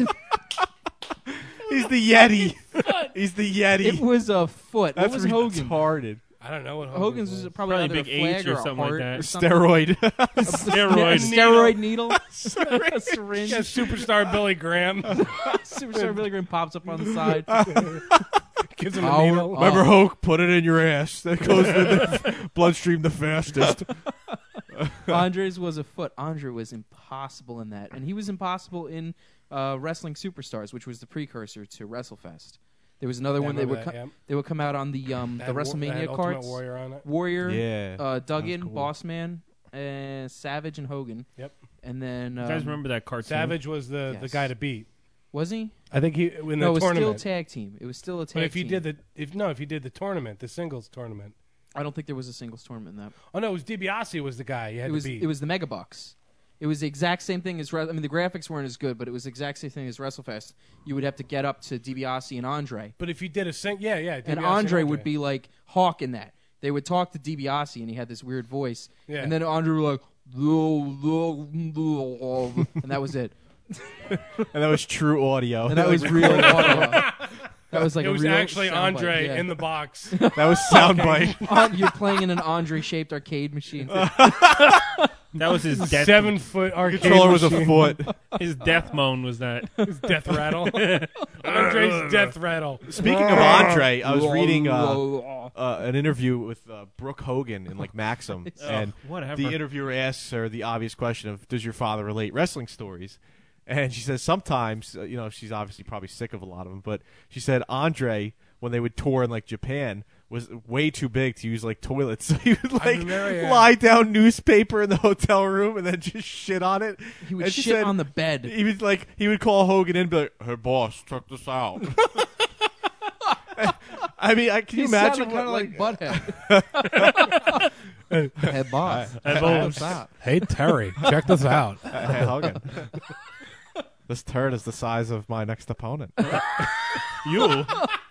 He's the Yeti. He's the Yeti. It was a foot. That's What was Hogan's? retarded. I don't know what Hogan's was probably, Probably either big a flag H or or a something heart like that. or something. Steroid. Steroid. Steroid needle. A syringe. Yeah, superstar Billy Graham Superstar Billy Graham pops up on the side. gives him a Power needle. up. Remember, Hoke, put it in your ass. That goes to the bloodstream the fastest. Andre's was a foot. Andre was impossible in that, and he was impossible in Wrestling Superstars, which was the precursor to WrestleFest. There was another Yeah, I one. They would remember that, yeah. they would come out on the That had WrestleMania Ultimate carts. Warrior on it. Warrior, Yeah, that Duggan, was cool. Boss Man, Savage, and Hogan. Yep. And then You guys remember that cartoon? Savage was the Yes. guy to beat. was he? I think he in the No, it was tournament. still tag team. It was still a tag but if he team. did if he did the tournament, the singles tournament. I don't think there was a singles tournament in that. Oh no, it was DiBiase was the guy you had It was to beat. it was the Megabucks. It was the exact same thing as I mean the graphics weren't as good, but it was the exact same thing as WrestleFest. You would have to get up to DiBiase and Andre, but if you did a yeah, and DiBiase Andre would be like Hawk in that. They would talk to DiBiase, and he had this weird voice, Yeah. and then Andre would like, and that was it. And that was true audio. And that was real audio. That was like it a was real actually soundbite, Andre yeah. in the box. That was soundbite. You're playing in an Andre-shaped arcade machine. That was his death. 7-foot arcade Controller was a machine. foot. His death moan was that. His death rattle. Andre's death rattle. Speaking of Andre, I was reading an interview with Brooke Hogan in like Maxim, and whatever. the interviewer asks her the obvious question of, "Does your father relate wrestling stories?" And she says sometimes, she's obviously probably sick of a lot of them, but she said Andre, when they would tour in like Japan, was way too big to use like toilets. So he would like remember, yeah. lie down newspaper in the hotel room and then just shit on it. He would And she shit said on the bed. he would call Hogan in and be like, "Hey boss, check this out." I mean, can you imagine kind of what, like Butthead. Hey, boss. Hey, Terry, check this out. Hey, Hogan. This turd is the size of my next opponent. You.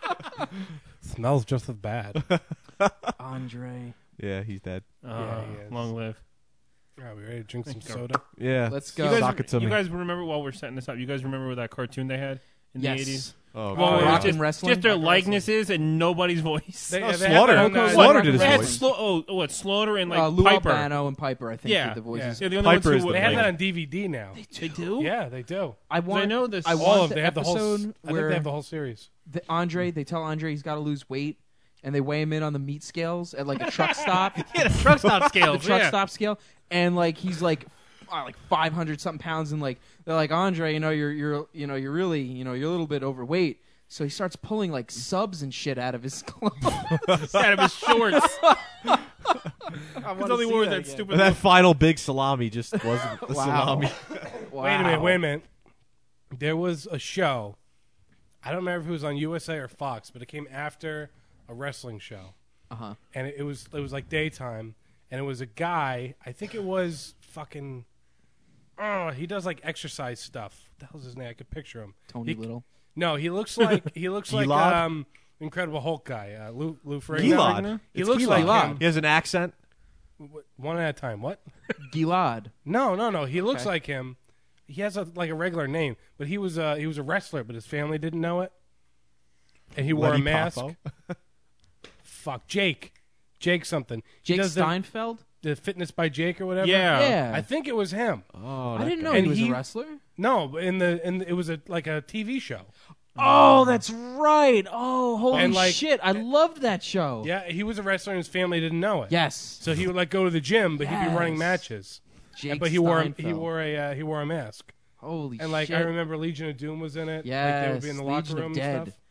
Smells just as bad. Andre. Yeah, he's dead. Yeah, he is. Long live. Are we ready to drink some soda? Yeah. Let's You go. guys, Sock it to you me. guys remember while we're setting this up? You guys remember that cartoon they had in the Yes. 80s? Oh, Well, God. Rock just, and wrestling? just their Rock and likenesses and nobody's voice. They Oh, have Slaughter. that on, Slaughter did his They had voice. what? Slaughter and like Lou Piper. Albano and Piper, I think, Yeah. did the voices. Yeah, the only Piper ones is who the were, They have like, that on DVD now. They do? Yeah, they do. I want. I know this. I All want All of the they have the whole. episode I think where they have the whole series. They tell Andre he's got to lose weight, and they weigh him in on the meat scales at like a truck stop. Yeah, the truck stop scale. The truck stop scale, and like he's like 500 something pounds, and like they're like, Andre, you're really you're a little bit overweight. So he starts pulling like subs and shit out of his clothes. Out of his shorts. I Because only wore that stupid. But that final big salami just wasn't the Wow. salami. Wow. Wait a minute. There was a show. I don't remember if it was on USA or Fox, but it came after a wrestling show, Uh-huh. and it was like daytime, and it was a guy. I think it was fucking. Oh, he does like exercise stuff. What the hell's his name? I could picture him. Tony Little. No, he looks like Gilad? Incredible Hulk guy. Lou Ferrigno. Gilad. He It's looks like Gilad. him. He has an accent. One at a time. What? Gilad. No. He looks Okay. like him. He has a regular name, but he was a wrestler, but his family didn't know it, and he wore Letty a mask. Poffo. Fuck, Jake something. He Jake does Steinfeld? the Fitness by Jake or whatever. Yeah. Yeah. I think it was him. Oh, I didn't know And he was he- a wrestler. No, but it was like a TV show. Oh, that's right. Oh, holy And, like- shit. I loved that show. Yeah, he was a wrestler, and his family didn't know it. Yes. So he would like go to the gym, but he'd be running Yes. matches. Jake But he wore Steinfeld. he wore a mask. Holy And like shit. I remember Legion of Doom was in it. Like they Yes, would be in the Legion locker of room Dead. and stuff.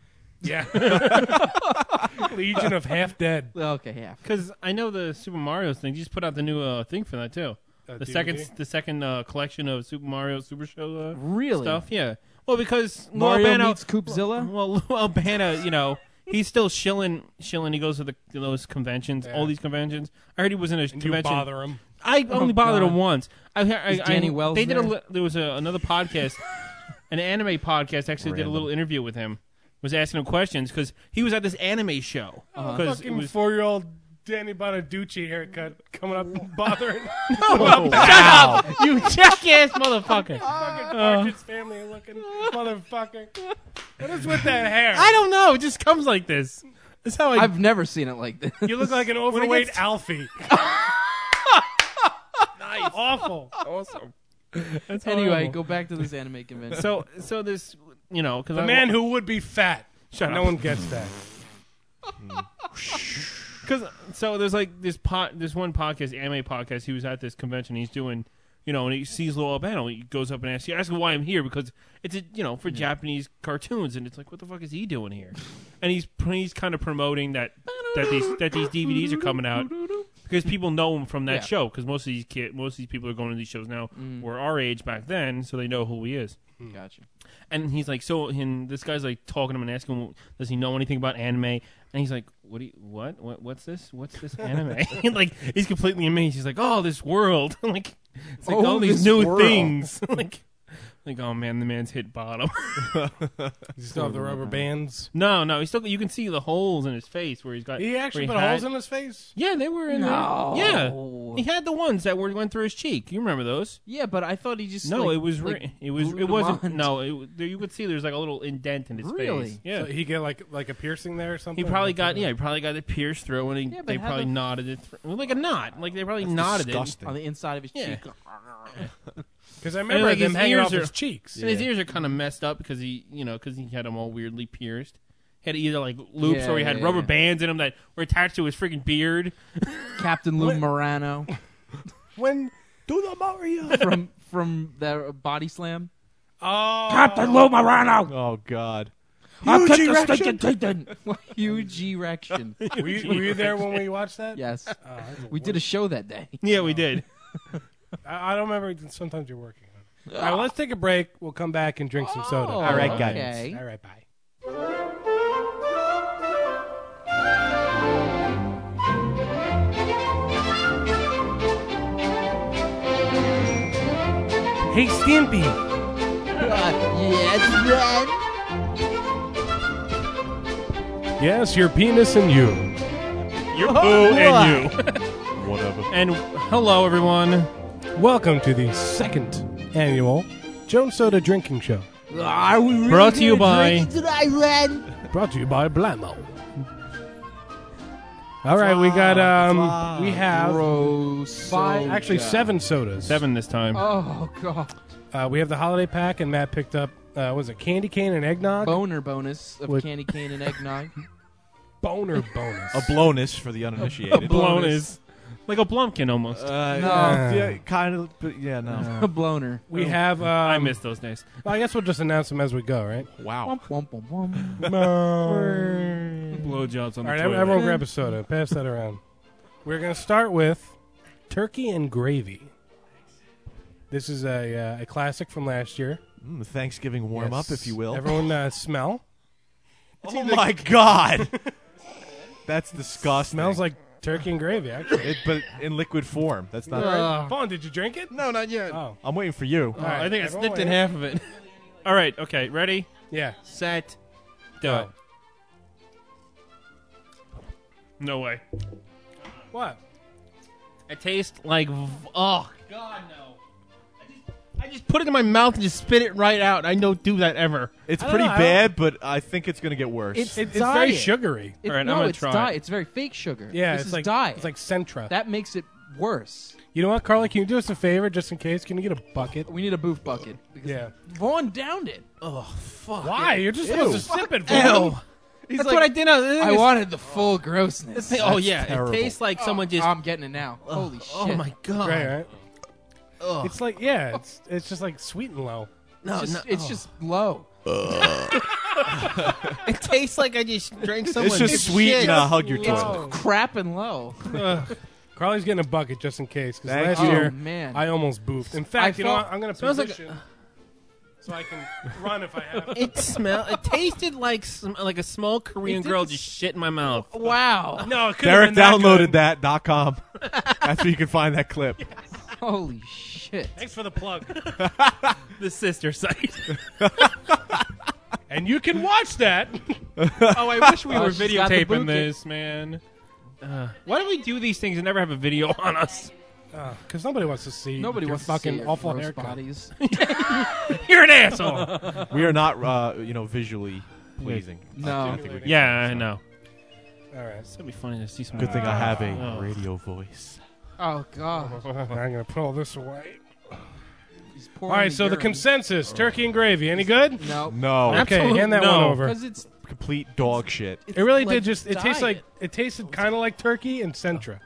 Yeah. Legion of Half Dead. Okay, yeah. Because I know the Super Mario thing. You just put out the new thing for that too. The DVD? second collection of Super Mario Super Show Really? stuff. Yeah. Well, because Lou Mario Albano, meets Coopzilla? Well, Lou Albano, he's still shilling. He goes to those conventions, all these conventions. I heard he was in a And you convention. bother him. I only bothered God. him once. Is Danny Wells They did there? there was another podcast, an anime podcast. Actually, did a little interview with him. Was asking him questions because he was at this anime show. Because it Fucking was 4-year-old Danny Bonaducci haircut coming up and bothering shut up, you jackass motherfucker. fucking Partridge Family looking motherfucker. What is with that hair? I don't know. It just comes like this. That's how I. I've never seen it like this. You look like an it overweight gets- Alfie. Nice. Awful. awesome. That's Anyway, horrible. go back to this anime convention. So this, because The man who would be fat. Shut no up. one gets that. so there's like this one podcast, anime podcast. He was at this convention. He's doing, and he sees Lou Albano. He goes up and asks him why I'm here because it's for Japanese cartoons, and it's like, what the fuck is he doing here? And he's kind of promoting that these DVDs are coming out because people know him from that Yeah. show. Because most of these people are going to these shows now were our age back then, so they know who he is. Gotcha. And he's like, this guy's like talking to him and asking him, does he know anything about anime? And he's like, what's this? What's this anime? And like, he's completely amazed. He's like, oh, this world. Like, it's like all these this new world. things. like, oh man, the man's hit bottom. You still have the rubber bands. No, you can see the holes in his face where he's got. He actually where put had- holes in his face? Yeah, they were in No. there. Yeah. He had the ones that went through his cheek. You remember those? Yeah, but I thought he just No, like, it was like, it glued 'em wasn't. on. No, you could see there's like a little indent in his Really? face. Yeah. So he get like a piercing there or something? He probably got it pierced through, and Yeah, but they how probably the- knotted it through, like a knot. Like they probably knotted disgusting. on the inside of his Yeah. cheek. Because I remember like, them his hanging ears off are- his cheeks. it. And his ears are kind of messed up because he had them all weirdly pierced. He had either like loops or he had rubber bands in them that were attached to his freaking beard. Captain Lou Morano When Do the Mario. from the Body Slam. oh, Captain Lou Morano. Oh God. Huge erection. Huge erection. Were you there when we watched that? Yes. Oh, that's the We did a show that day. Yeah, we did. I don't remember. Sometimes you're working on it. All right, well, let's take a break. We'll come back and drink some soda. Oh, All right, guys. okay. All right, bye. Hey, Stimpy. Yes, your penis and you. Your poo and you. Whatever. And hello, everyone. Welcome to the second annual Jones Soda Drinking Show. Are we really Brought to you gonna by- drink today, Ren? Brought to you by Blammo. All right, we got we have Gross. five, actually 7 sodas. 7 this time. Oh god. We have the holiday pack, and Matt picked up was it candy cane and eggnog? Boner bonus of With- candy cane and eggnog. Boner bonus. A blonus for the uninitiated. Blown is like a Blumpkin almost. No. Yeah, kind of, but yeah, no. A bloner. We have. I miss those days. Well, I guess we'll just announce them as we go, right? Wow. Womp, womp, womp, womp. Blowjobs on All the right, toilet. everyone grab a soda. Pass that around. We're going to start with turkey and gravy. This is a classic from last year. Thanksgiving warm up, Yes. if you will. Everyone smell. Oh my God. That's disgusting. Smells like turkey and gravy, actually. But in liquid form. That's not. All right. Vaughn, did you drink it? No, not yet. Oh. I'm waiting for you. All right, I think I everyone snipped in wait. half of it. All right. Okay. Ready? Yeah. Set. Go. Go. No way. What? It tastes like. Oh God, no. I just put it in my mouth and just spit it right out. I don't do that ever. It's I don't pretty know, I bad, but I think it's going to get worse. It's It's very diet. sugary. It's, All right, I'm no, gonna it's try diet. it. It's very fake sugar. Yeah, this it's is like diet. It's like Centra. That makes it worse. You know what, Carly? Can you do us a favor, just in case? Can you get a bucket? We need a boof bucket. Because Yeah. Vaughn downed it. Why? You're just supposed to sip it, Vaughn. Ew. That's what I did. I wanted the full grossness. Oh yeah, terrible. it tastes like someone just. I'm getting it now. Holy shit. Oh my God. Right, right. Ugh. It's like, yeah, it's just like sweet and low. No, It's just low. It tastes like I just drank someone's It's just sweet shit. and hug your It's toilet. crap and low. Carly's getting a bucket just in case, because Thank last you. year Oh, man. I almost boofed. In fact, you know felt- what? I'm going to Smells like- position so I can run if I have to. It tasted like a small Korean girl just shit in my mouth. Wow. No, it couldn't Derek have been downloaded that. that.com. That's where you can find that clip. Holy shit. Thanks for the plug. The sister site. And you can watch that. Oh, I wish we Oh, were she's got the videotaping bouquet. this, man. Why do we do these things and never have a video on us? Because nobody wants to see Nobody your wants to fucking see your awful gross haircut. bodies. You're an asshole. We are not, visually pleasing. No. I think we can- Yeah, I know. All right. It's gonna be funny to see some. Good thing I have a Oh. radio voice. Oh, God. I'm going to put all this away. He's All right, so the consensus, turkey and gravy. Any good? No. No. Okay, Absolutely hand that no. one over. Because it's Complete dog shit. It really like did just, it tastes diet. like, it tasted kind of like turkey and Centra.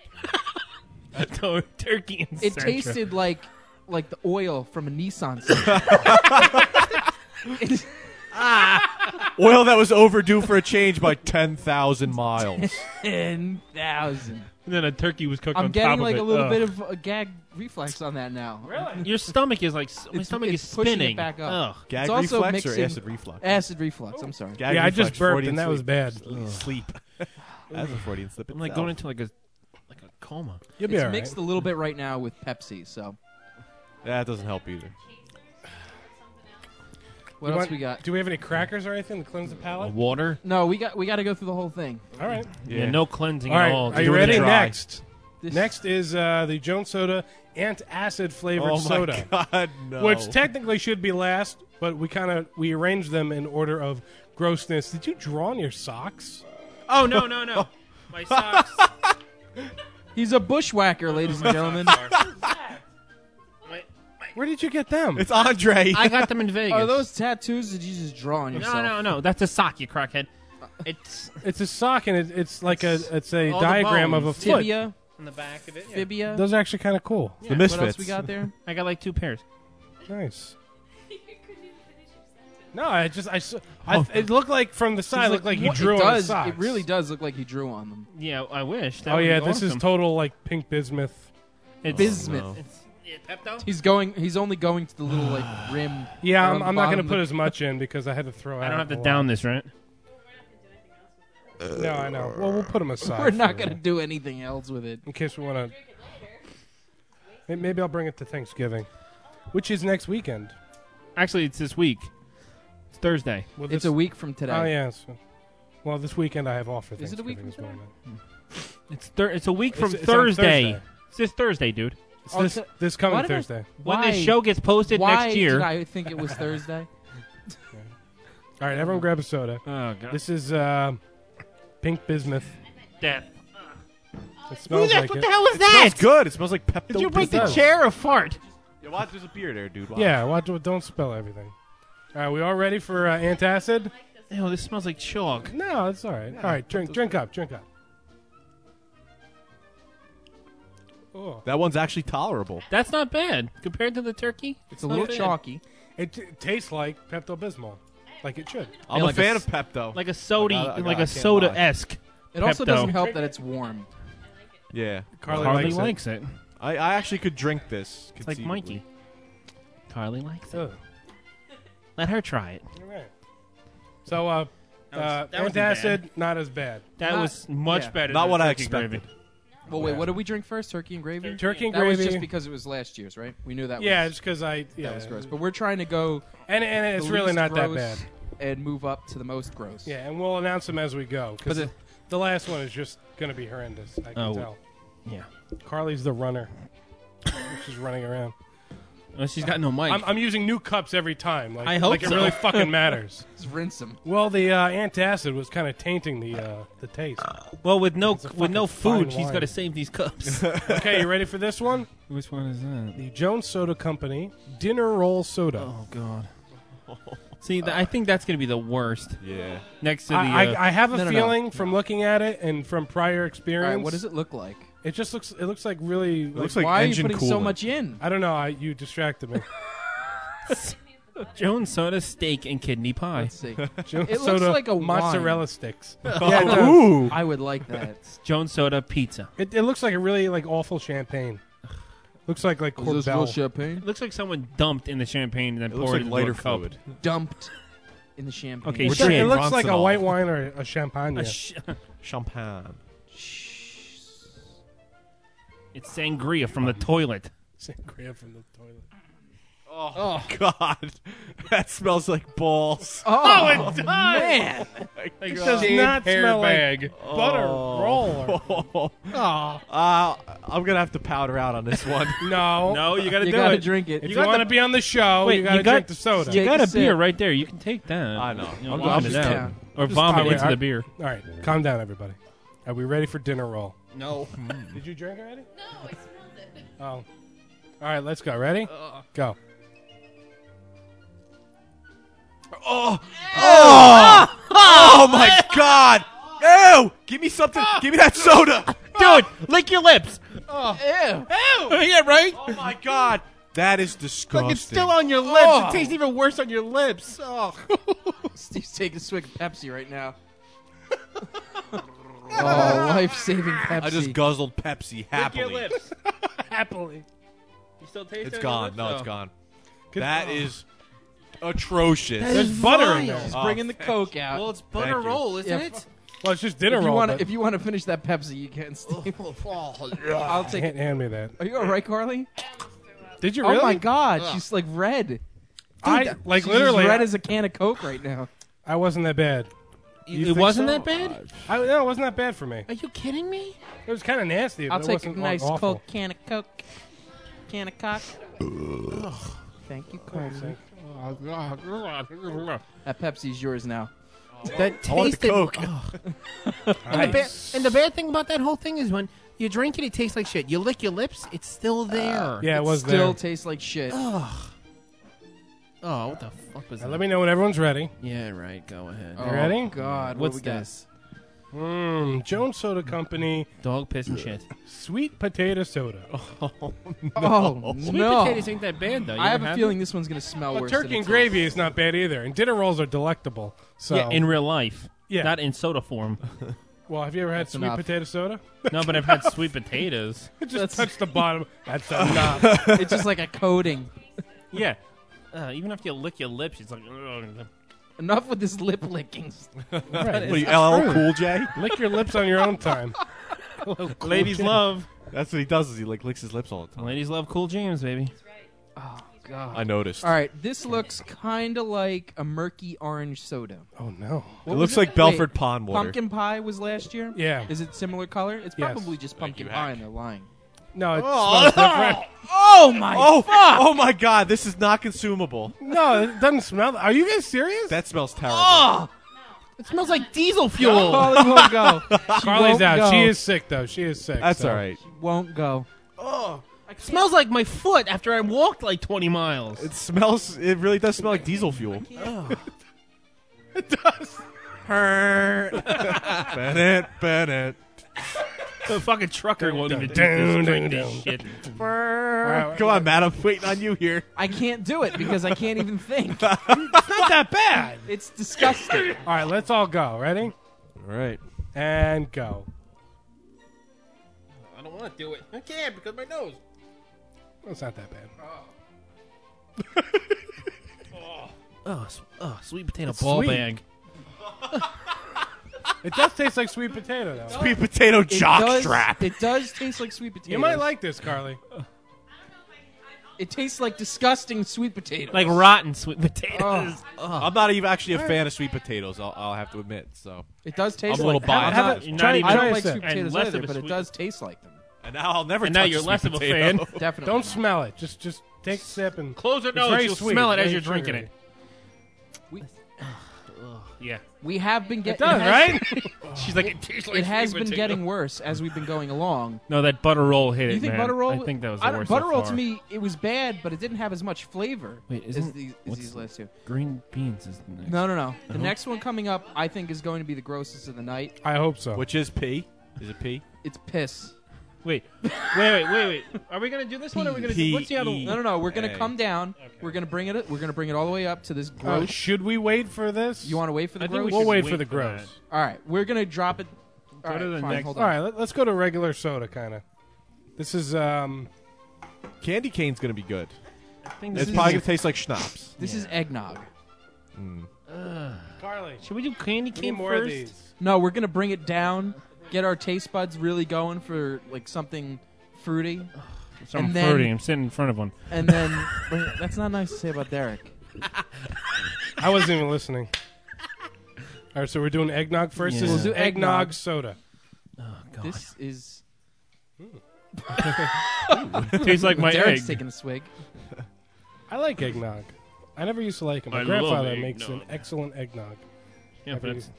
Turkey and It Centra. tasted like the oil from a Nissan. Sentra. It's- Oil that was overdue for a change by 10,000 miles. 10,000. And then a turkey was cooked I'm on top getting of like it. a little Ugh. bit of a gag reflex on that now. Really? Your stomach is like my stomach it's is pushing it spinning. back up. Ugh. Gag It's also reflex or mixing- acid reflux? Acid reflux. I'm sorry. Gag Yeah, I just reflex, burped, Freudian and that was sleep. bad. Sleep. That's a Freudian slip I'm like itself. going into like a coma. You'll be It's all right. mixed a little bit right now with Pepsi. So That doesn't help either. what You else want- we got? Do we have any crackers or anything to cleanse the palate? Water. No, we got to go through the whole thing. All right. Yeah, no cleansing All right. at all. Are Just you do it ready? dry. Next. This- Next is the Jones Soda antacid flavored Oh my soda, God, no. which technically should be last, but we arranged them in order of grossness. Did you draw on your socks? Oh no. My socks. He's a bushwhacker, ladies and gentlemen. Where did you get them? It's Andre. I got them in Vegas. Are those tattoos? Or did you just draw on yourself? No. That's a sock, you crackhead. It's It's a sock, and it's like a all the diagram of a bones. foot. Tibia, on the back of it. Yeah. fibia. Those are actually kind of cool. The What else Misfits. we got there? I got like 2 pairs. Nice. No, it looked like from the side, looked like he drew on his socks. It really does look like he drew on them. Yeah, I wish. That Oh would yeah, be this is awesome. total like pink bismuth. It's Bismuth. no. Pepto? He's only going to the little like rim. Yeah, around the I'm not going to bottom put of as much in because I had to throw out. I don't have to a lot. down this, right? No, I know. Well, we'll put them aside. We're not for going to do anything else with it. in case we want to. Maybe I'll bring it to Thanksgiving, which is next weekend. Actually, it's this week. It's Thursday. Well, It's a week from today. Oh yes. Well, this weekend I have off for Is it a Thanksgiving. week from is what I meant. It's a week from It's on Thursday. Thursday. It's this Thursday, dude. It's Oh, this, so- this why coming did I- Thursday. When Why- this show gets posted Why next year. did I think it was Thursday? All right, everyone grab a soda. Oh, God. This is pink bismuth. Death. It smells like what it. the hell is It that? smells good. It smells like Pepto. Did you break the does. chair or fart? Yeah, watch, there's a beer there, dude. Watch. Yeah, don't spill everything. All right, we all ready for antacid? Ew, this smells like chalk. No, it's all right. All right, drink up. Oh, That one's actually tolerable. That's not bad compared to the turkey. It's a little not bad. chalky. it tastes like Pepto-Bismol, like it should. I'm Yeah, a like fan a of Pepto. Like a soda, I like can't a soda lie. esque. It also Pepto. doesn't help that it's warm. Yeah. Carly Carly likes likes it. I actually could drink this. It's like Mikey. Carly likes it. it. Ugh. Let her try it. All right. So, that wasn't antacid, not as bad. That Not- was much yeah. better. Not than what I turkey gravy. expected. Well, wait, Yeah. what did we drink first? Turkey and gravy? Turkey and That gravy. was just because it was last year's, right? We knew that Yeah, was, just because that was gross. But we're trying to go and it's the really least not that gross bad. and move up to the most gross. Yeah, and we'll announce them as we go because But the last one is just going to be horrendous. I can Oh. tell. Yeah. Carly's the runner. She's running around. Well, she's got no mic. I'm using new cups every time. Like, I hope like it so. really fucking matters. Just rinse them. Well, the antacid was kind of tainting the taste. well, with no It's a food, fucking she's fine got to wine. save these cups. Okay, you ready for this one? Which one is that? The Jones Soda Company Dinner Roll Soda. Oh God. See, I think that's going to be the worst. Yeah. Next to the. I have a no, no, feeling from looking at it and from prior All experience. right, what does it look like? It just looks. It looks like really. looks like Why are you engine putting so coolant. much in? I don't know. You distracted me. Jones soda, steak, and kidney pie. Let's see. Jones It looks Soda like a mozzarella wine. sticks. Yeah, it does. ooh. I would like that. Jones soda, pizza. It looks like a really like awful champagne. Looks like Corbel. champagne? It looks like someone dumped in the champagne and then It looks poured like it into lighter a cup. fluid. Dumped in the champagne. Okay, It shit. looks like a Bronzanol. white wine or a champagne. A sh- Champagne. it's sangria from the toilet. Sangria from the toilet. Oh, God. That smells like balls. Oh, it does! Man! It does not smell like butter roll. Oh. I'm going to have to powder out on this one. No. No, you got to You do gotta it. drink it. If You you, got want the- to be on the show, Wait, you got to you got- drink the soda. You Take got a a beer sip. right there. You can take that. I know. You know, I'll vomit just it out. down. Or Just vomit wait, into the beer. All right, calm down, everybody. Are we ready for dinner roll? No. Did you drink already? No, I smelled it. Oh. All right, let's go. Ready? Go. Oh, my God. Ew. Give me something. Give me that soda. Dude, lick your lips. Ew! Yeah, right? Oh, my God. That is disgusting. Like it's still on your lips. It tastes even worse on your lips. Oh. Steve's taking a swig of Pepsi right now. Oh, life-saving Pepsi. I just guzzled Pepsi Lick happily. your lips. Happily. You still taste it? It's on your gone. lips? No, Oh. it's gone. That is atrocious. There's butter in there. He's Oh, bringing the Coke out. Well, it's butter Thank you. roll, isn't Yeah, it? Well, it's just dinner if you roll. want but to, if you want to finish that Pepsi, you can. Steve. I'll take it. hand me that. Are you all right, Carly? Did you really? Oh my God, she's like red. Dude, I like she's literally. as red as a can of Coke right now. I wasn't that bad. It think wasn't so? that bad? No, it wasn't that bad for me. Are you kidding me? It was kind of nasty. I'll but it take a wasn't nice awful. Coke, can of Coke, can of cock. Thank you, Carly. That Pepsi's yours now. That I want the tasted. Coke. And the bad thing about that whole thing is when you drink it, it tastes like shit. You lick your lips, it's still there. Yeah, it was Still there. tastes like shit. Oh, what the fuck was Now, that? let me know when everyone's ready. Yeah, right. Go ahead. Oh, ready? God, What's what we got? this? Jones Soda Company, Dog piss and shit. sweet potato soda. Oh Sweet no! potatoes ain't that bad though. You I have ever a feeling this one's gonna smell Well, worse. turkey than and it gravy is not bad either, and dinner rolls are delectable. So, Yeah, in real life. Yeah. Not in soda form. well, have you ever had sweet enough. potato soda? No, but I've had sweet potatoes. Just touch the bottom. That's enough. tastes. It's just like a coating. Yeah. Even after you lick your lips, it's like. Enough with this lip licking. Right. What are you, LL Cool J? Lick your lips on your own time. Ladies love. That's what he does. Is he like licks his lips all the time. Ladies love Cool James, baby. Oh god! I noticed. All right, this looks kind of like a murky orange soda. Oh no! It looks like Belford Pond water. Pumpkin pie was last year. Yeah. Is it similar color? It's Yes. probably just pumpkin pie, and they're lying. No, it smells different. Oh my! Oh my God! This is not consumable. No, it doesn't smell. Are you guys serious? That smells terrible. Oh, It smells like diesel fuel. Carly won't go. She Carly's won't out. go. She is sick though. She is sick. That's so. all right. Won't go. It smells like my foot after I walked like 20 miles. It smells. It really does smell like diesel fuel. It does. Bennett. The fucking trucker won't even dun, drink dun, this shit. Come on, Matt. I'm waiting on you here. I can't do it because I can't even think. It's not that bad. It's disgusting. All right, let's all go. Ready? All right. And go. I don't want to do it. I can't because my nose. It's not that bad. Sweet potato It's ball sweet. bag. It does taste like sweet potato though. Sweet potato jock strap. It does taste like sweet potatoes. You might like this, Carly. It tastes like disgusting sweet potatoes. Like rotten sweet potatoes. I'm not even actually a fan of sweet potatoes. I'll have to admit. So, It does taste I'm a like little biased. Have You're it, not try, even- I try don't a like sip. sweet And potatoes less either, of a but it sweet- does taste like them. and now I'll never. And now touch you're sweet less of a potato. fan. Definitely. Don't smell it. Just take a sip and Close your It's nose. very You'll sweet, smell it as very you're drinking sugary. it. We, Yeah. we have been It getting. does, right? She's like, it tastes like It has sweet been potato. getting worse as we've been going along. No, that butter roll hit it, You think man. butter roll? I think that was the I don't- worst Butter so roll far. to me, it was bad, but it didn't have as much flavor Wait, as isn't- these what's- last two. Green beans is the next. No. The next one coming up, I think, is going to be the grossest of the night. I hope so. Which is pee? Is it pee? It's piss. Wait. Are we gonna do this one? Or are we gonna do what's the other P-E. one? No. We're gonna Hey. come down. We're gonna bring it. We're gonna bring it all the way up to this gross. should we wait for this? You want to wait for the I think gross? we We'll should wait wait for the for gross. that. All right, we're gonna drop it. All Go to right, the fine, next- hold All on. right, let's go to regular soda, kind of. This is Candy cane's gonna be good. I think It's this probably is. gonna taste like schnapps. This is eggnog. Carly. Should we do candy Give me cane more of first? these. No, we're gonna bring it down. Get our taste buds really going for like something fruity, Something And then- fruity. I'm sitting in front of one. and then wait, that's not nice to say about Derek. I wasn't even listening. All right, so we're doing eggnog first. Yeah. This We'll is do eggnog eggnog. soda. Oh God. This is tastes like my Derek's egg. taking a swig. I like eggnog. I never used to like it. My I grandfather love makes an eggnog. excellent eggnog. Yeah, but it's,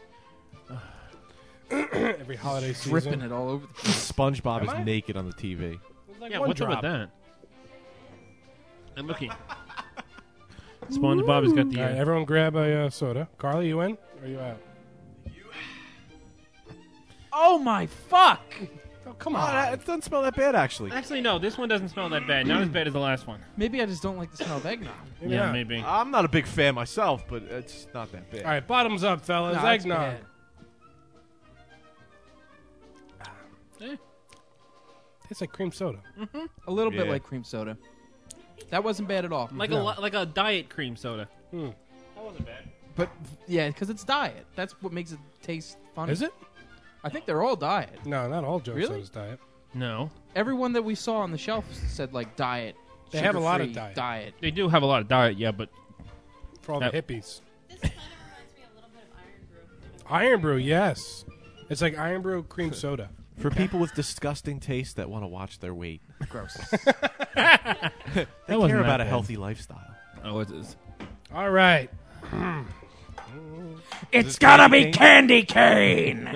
Every holiday season. Dripping it all over the place. SpongeBob Am is I? naked on the TV. It's like yeah. one What's up drop. with that? I'm looking. SpongeBob has got the. All right, everyone grab a soda. Carly, you in? Or are you out? Oh my fuck! Oh, come Oh, on. it doesn't smell that bad, actually. Actually, no. This one doesn't smell that bad. Not as bad as the last one. Maybe I just don't like the smell of eggnog. Maybe Yeah, not. maybe. I'm not a big fan myself, but it's not that bad. All right, bottoms up, fellas. No, it's eggnog. bad. Tastes like cream soda. A little bit Yeah. like cream soda. That wasn't bad at all. Like like a diet cream soda. Hmm. That wasn't bad. But yeah, because it's diet. That's what makes it taste funny. Is it? I think they're all diet. No, not all Joe Really? soda's diet. No, Everyone that we saw on the shelf said like diet. They have a lot of sugar-free, diet. they do have a lot of diet. Yeah, but For all That- the hippies. This kind of reminds me a little bit of Iron Brew. Iron Brew, yes. It's like Iron Brew cream soda. For people with disgusting taste that want to watch their weight, Gross. they That wasn't care that about a bad. healthy lifestyle. oh, it is. All right. It's gonna be Candy cane.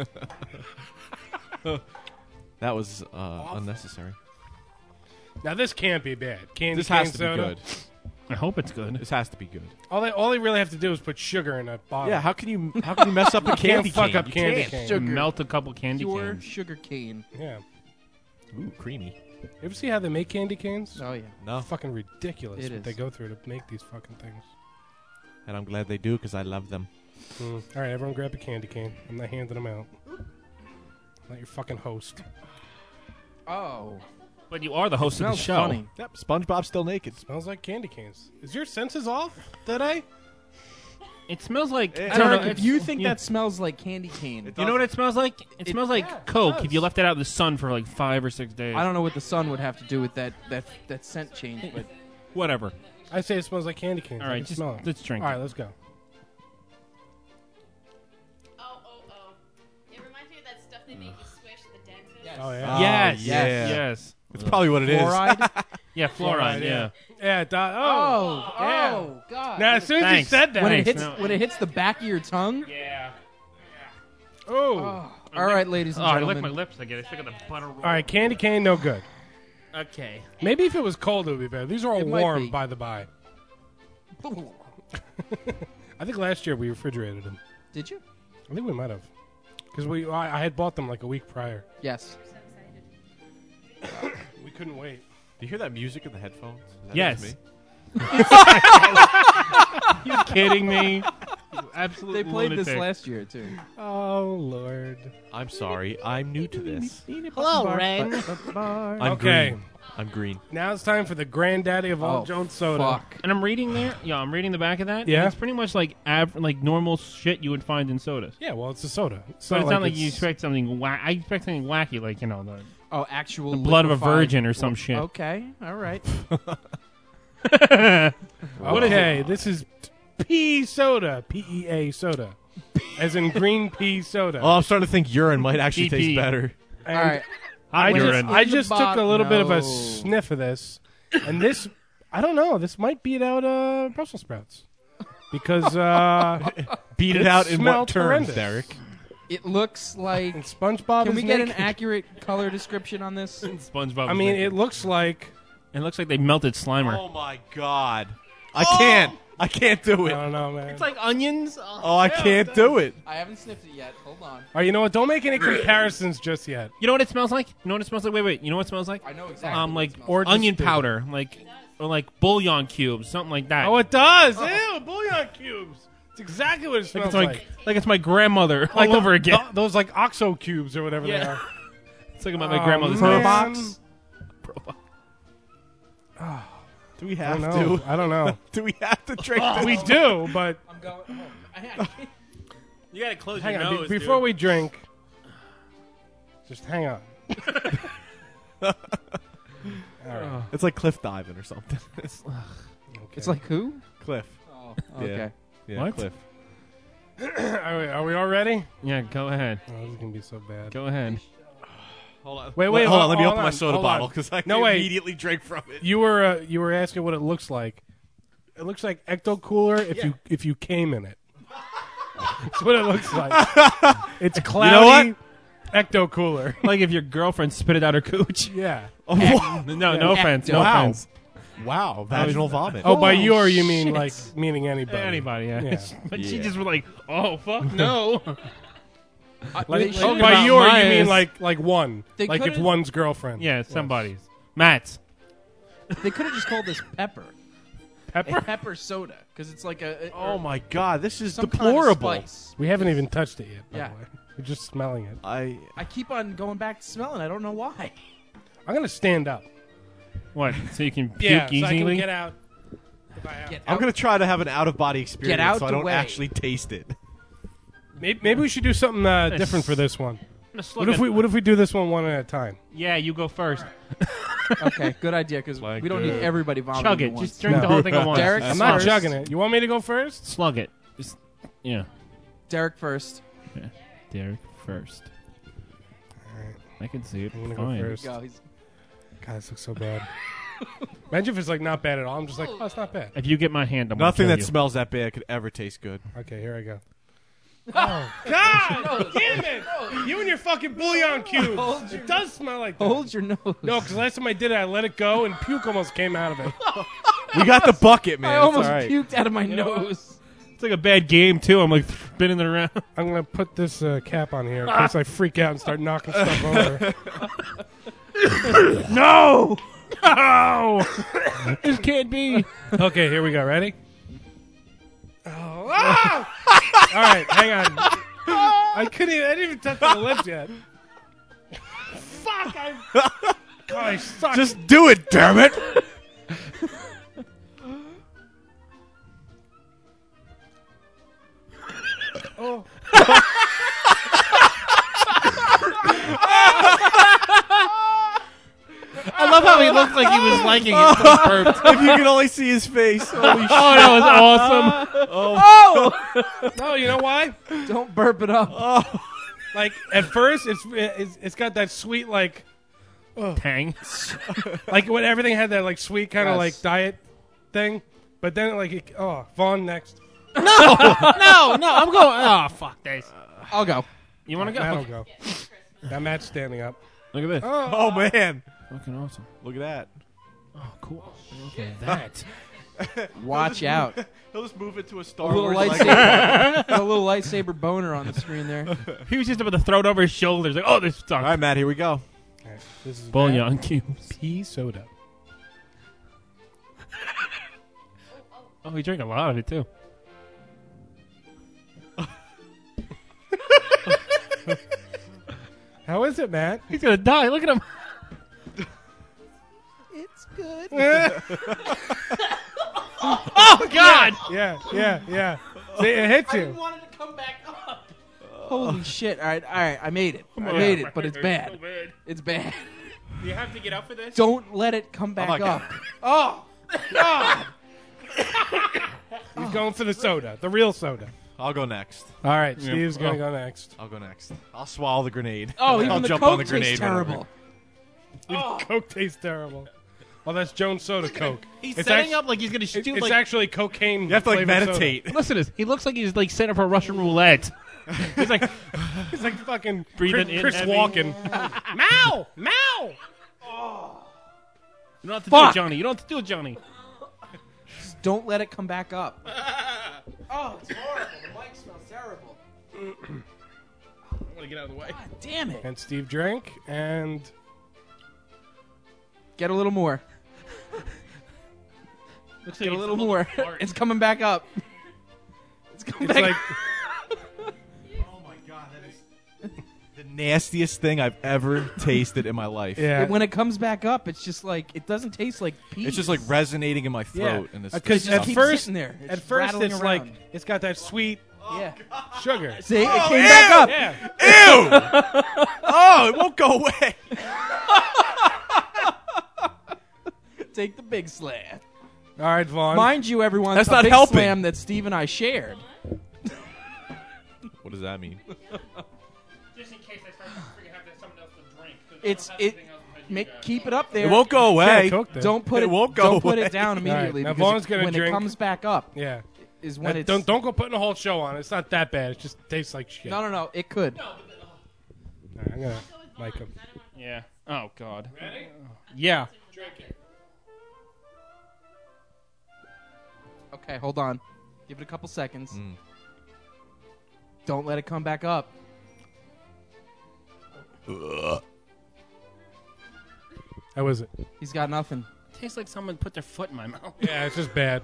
That was unnecessary. Now this can't be bad. Candy This cane has to soda. be good. I hope it's good. This has to be good. All they really have to do is put sugar in a bottle. Yeah, how can you mess up a candy fuck cane? up You candy can't. cane. Sugar. Melt a couple candy Pure canes. sugar cane. Yeah. Ooh, creamy. You ever see how they make candy canes? Oh yeah. No, Fucking ridiculous It what is. they go through to make these fucking things. and I'm glad they do because I love them. All right, everyone grab a candy cane. I'm not handing them out. I'm not your fucking host. Oh. But you are the host of the Smells show. funny. Yep, SpongeBob's still naked. Smells like candy canes. Is your senses off today? It smells like. Eh, I don't know. Derek, if it's- you think yeah. that smells like candy cane, You know what it smells like? It smells like yeah, it Coke does. if you left it out in the sun for like 5 or 6 days. I don't know what the sun would have to do with that scent change, but Whatever. I say it smells like candy canes. All I right, can just smell 'em. let's drink. All right, let's go. Oh. It reminds me of that stuff they make you swish at the dentist. Oh yeah. Yes. yeah. Yes. It's probably what it is. fluoride. Yeah, fluoride. Yeah. Yeah. Oh. yeah. Oh God. Now, as soon as Thanks. you said that, when it Thanks, hits no. when it hits the back of your tongue. Yeah. oh. All right, ladies Oh, and I gentlemen. licked my lips again. I took the butter roll. All right, candy cane, no good. Okay. Maybe if it was cold, it would be better. These are all It might warm, be. by the by. I think last year we refrigerated them. Did you? I think we might have, because I had bought them like a week prior. Yes. We couldn't wait. Do you hear that music in the headphones? Is that Yes. just me? You kidding me? You absolute They played this lunatic. last year too. Oh Lord. I'm sorry. I'm new to this. Hello, Ren. I'm Okay. green. I'm green. Now it's time for the granddaddy of all Oh, Jones soda. fuck. And I'm reading there. Yeah, I'm reading the back of that. Yeah? and it's pretty much like like normal shit you would find in sodas. Yeah, well, it's a soda. But it's not like you it's- expect something. I expect something wacky, like the Oh, actual blood of a liquefied- virgin or some shit. Okay. All right. Okay, this is pea soda. PEA soda. As in green pea soda. Oh, I'm starting to think urine might actually PP. taste better. And All right. I Hot just, urine. I In the just took a little bit of a no. sniff of this, and this, I don't know, this might beat out Brussels sprouts. Because Beat it It out in what smelled terms, horrendous. Derek? It looks like. and SpongeBob Can is we get an naked. accurate color description on this? SpongeBob. I mean, it looks like, it looks like they melted Slimer. Oh my god. I can't. I can't do I it. don't know, man. It's like onions. Oh, I can't do it. I haven't sniffed it yet. Hold on. All right, you know what? Don't make any comparisons just yet. You know what it smells like? You know what it smells like? Wait. You know what it smells like? I know exactly. what Like it smells or like. just onion do it. powder, or like bouillon cubes, something like that. Oh, it does. Ew, bouillon cubes. It's exactly what it smells like it's my grandmother Like all over again. Those like OXO cubes or whatever they Yeah. are. It's like about my Oh, grandmother's man. house. Do we I have don't know. to? I don't know. Do we have to drink this? We do, but I'm going. Oh, I can't. You gotta close hang your on. nose, Before dude. we drink, just hang on. All right. It's like cliff diving or something. It's like who? Cliff. Oh, Yeah. okay. Yeah, What? Cliff. Are we all ready? Yeah, go ahead. Oh, this is gonna be so bad. Go ahead. Hold on. Wait, hold on. Let me hold open my on, soda hold bottle on. because I No, can wait. immediately drink from it. You were asking what it looks like. It looks like Ecto Cooler if you came in it. That's what it looks like. It's cloudy. Ecto Cooler. Like if your girlfriend spit it out her cooch. Yeah. No offense. No Wow. offense. Wow, vaginal vomit. Oh, by your you shit. mean like meaning anybody? Anybody, yeah. Yeah. But she Yeah. just was like, oh, fuck no. Like, They oh, should've- by about your my you mean ass. like one. They Like if could've- one's girlfriend. Yeah, somebody's. Matt's. They could have just called this pepper. Pepper? Pepper soda, because it's like a. Oh my god, this is some deplorable. Kind of spice. We haven't even touched it yet, by Yeah. the way. We're just smelling it. I keep on going back to smelling. I don't know why. I'm gonna stand up. What? So you can puke Yeah, so I easily? can get out. I'm gonna try to have an out of body experience out so I the don't way. actually taste it. Maybe we should do something different for this one. Just What look if we do this one at a time? Yeah, you go first. Okay, good idea, because Like, we don't need everybody vomiting. Chug at it. once. Just drink the No. whole thing at once. Derek, I'm not first. chugging it. You want me to go first? Slug it. Just, yeah. Derek first. Derek first. I can see it. I'm gonna Fine. go first. Go. He's, God, this looks so bad. Imagine if it's like not bad at all. I'm just like, oh, it's not bad. If you get my hand, I'm Nothing gonna that kill you. smells that bad could ever taste good. Okay, here I go. Oh God! Damn it! You and your fucking bouillon cubes. It does smell like that. hold your nose. No, because last time I did it, I let it go and puke almost came out of it. We got the bucket, man. I It's almost all right. puked out of my nose. It's like a bad game too. I'm like spinning it around. I'm gonna put this cap on here in case I freak out and start knocking stuff over. No! No! This can't be. Okay, here we go. Ready? Oh. Ah! All right, hang on. I didn't even touch my lips yet. Fuck! God, I suck. Just do it, damn it! Oh. I love how he looked like he was liking it. So burped. If you could only see his face. Holy shit. Oh, that was awesome. Oh! No, you know why? Don't burp it up. Like at first, it's got that sweet like Tang. like when everything had that like sweet kind of Yes. like diet thing, but then Vaughn next. No, I'm going. Oh, fuck this. I'll go. You want to go? Matt'll go. Now Matt's standing up. Look at this. Oh, man. Fucking awesome. Look at that. Oh, cool. Look at that. Watch out. He'll just move it to a A Star little Wars. lightsaber, a little lightsaber boner on the screen there. He was just about to throw it over his shoulders. Like, oh, this sucks. All right, Matt, here we go. Okay, this is Bouillon cubes. pea soda. Oh, he drank a lot of it too. How is it, Matt? He's gonna die. Look at him. It's good. Oh God! Yeah. See, it hits you. wanted to come back up. Holy shit! All right. I made it. I made it, but it's bad. So bad. It's bad. Do you have to get up for this? Don't let it come back my up. God. Oh God! He's going for the soda, the real soda. I'll go next. All right, Steve's gonna go next. I'll go next. I'll swallow the grenade. Oh, I'll even the jump Coke on the grenade. tastes terrible. Coke tastes terrible. Well, that's Jones Soda Coke. He's It's setting act- up like he's gonna shoot. It's like, actually cocaine. You have to like flavored meditate. listen to this. He looks like he's like setting up for Russian roulette. He's like Soda. It's like fucking Breathing in Chris heavy. Walken. Mow! You don't have to do it, Johnny. You don't have to do it, Johnny. Just don't let it come back up. Oh, it's horrible. The mic smells terrible. I want to get out of the way. God damn it! And Steve drank, and Get a little more. Looks Get a it's little full more. of fart. It's coming back up. It's coming it's back. like Oh my god, that is the nastiest thing I've ever tasted in my life. yeah. When it comes back up, it's just like it doesn't taste like peas. It's just like resonating in my throat. And this Because just at keeps first, sitting there. It's at first rattling it's around. like it's got that sweet yeah. sugar. See, it came back up. Yeah. Ew! Oh, it won't go away. Take the big slam. All right, Vaughn. Mind you, everyone, That's a not big helping. slam that Steve and I shared. What does that mean? Just in case I start to freaking have something else to drink. 'cause I don't It's have it. anything else to do, guys. Keep it up there. It won't go away. Yeah, Coke then. Don't put It it. won't go Don't put away. it down immediately. Now because Vaughn's gonna when drink. it comes back up, Yeah. is when it's. Don't go putting a whole show on. It's not that bad. It just tastes like shit. No. It could. All right, I'm gonna like him. Yeah. Oh God. Ready? Yeah. Okay, hold on. Give it a couple seconds. Mm. Don't let it come back up. How was it? He's got nothing. Tastes like someone put their foot in my mouth. Yeah, it's just bad.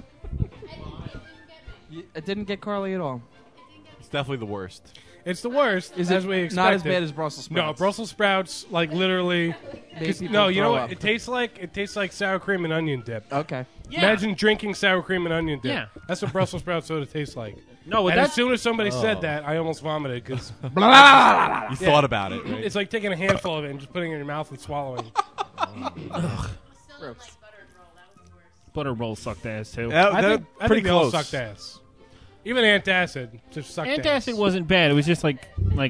It didn't get Carly at all. It's definitely the worst. It's the worst. Is as it we expected. not as bad as Brussels No, sprouts? Brussels sprouts like literally. Made people No, you know throw what? up. It tastes like. It tastes like sour cream and onion dip. Okay. Yeah. Imagine drinking sour cream and onion dip. Yeah. That's what Brussels sprout soda tastes like. No, but And as that's soon as somebody said that, I almost vomited because You thought about it, right? it's like taking a handful of it and just putting it in your mouth and swallowing. Still like buttered roll. That was the worst. butter roll sucked ass too. I They're think, I pretty think they all close. sucked ass. Even antacid just sucked ass. Antacid wasn't bad. It was just like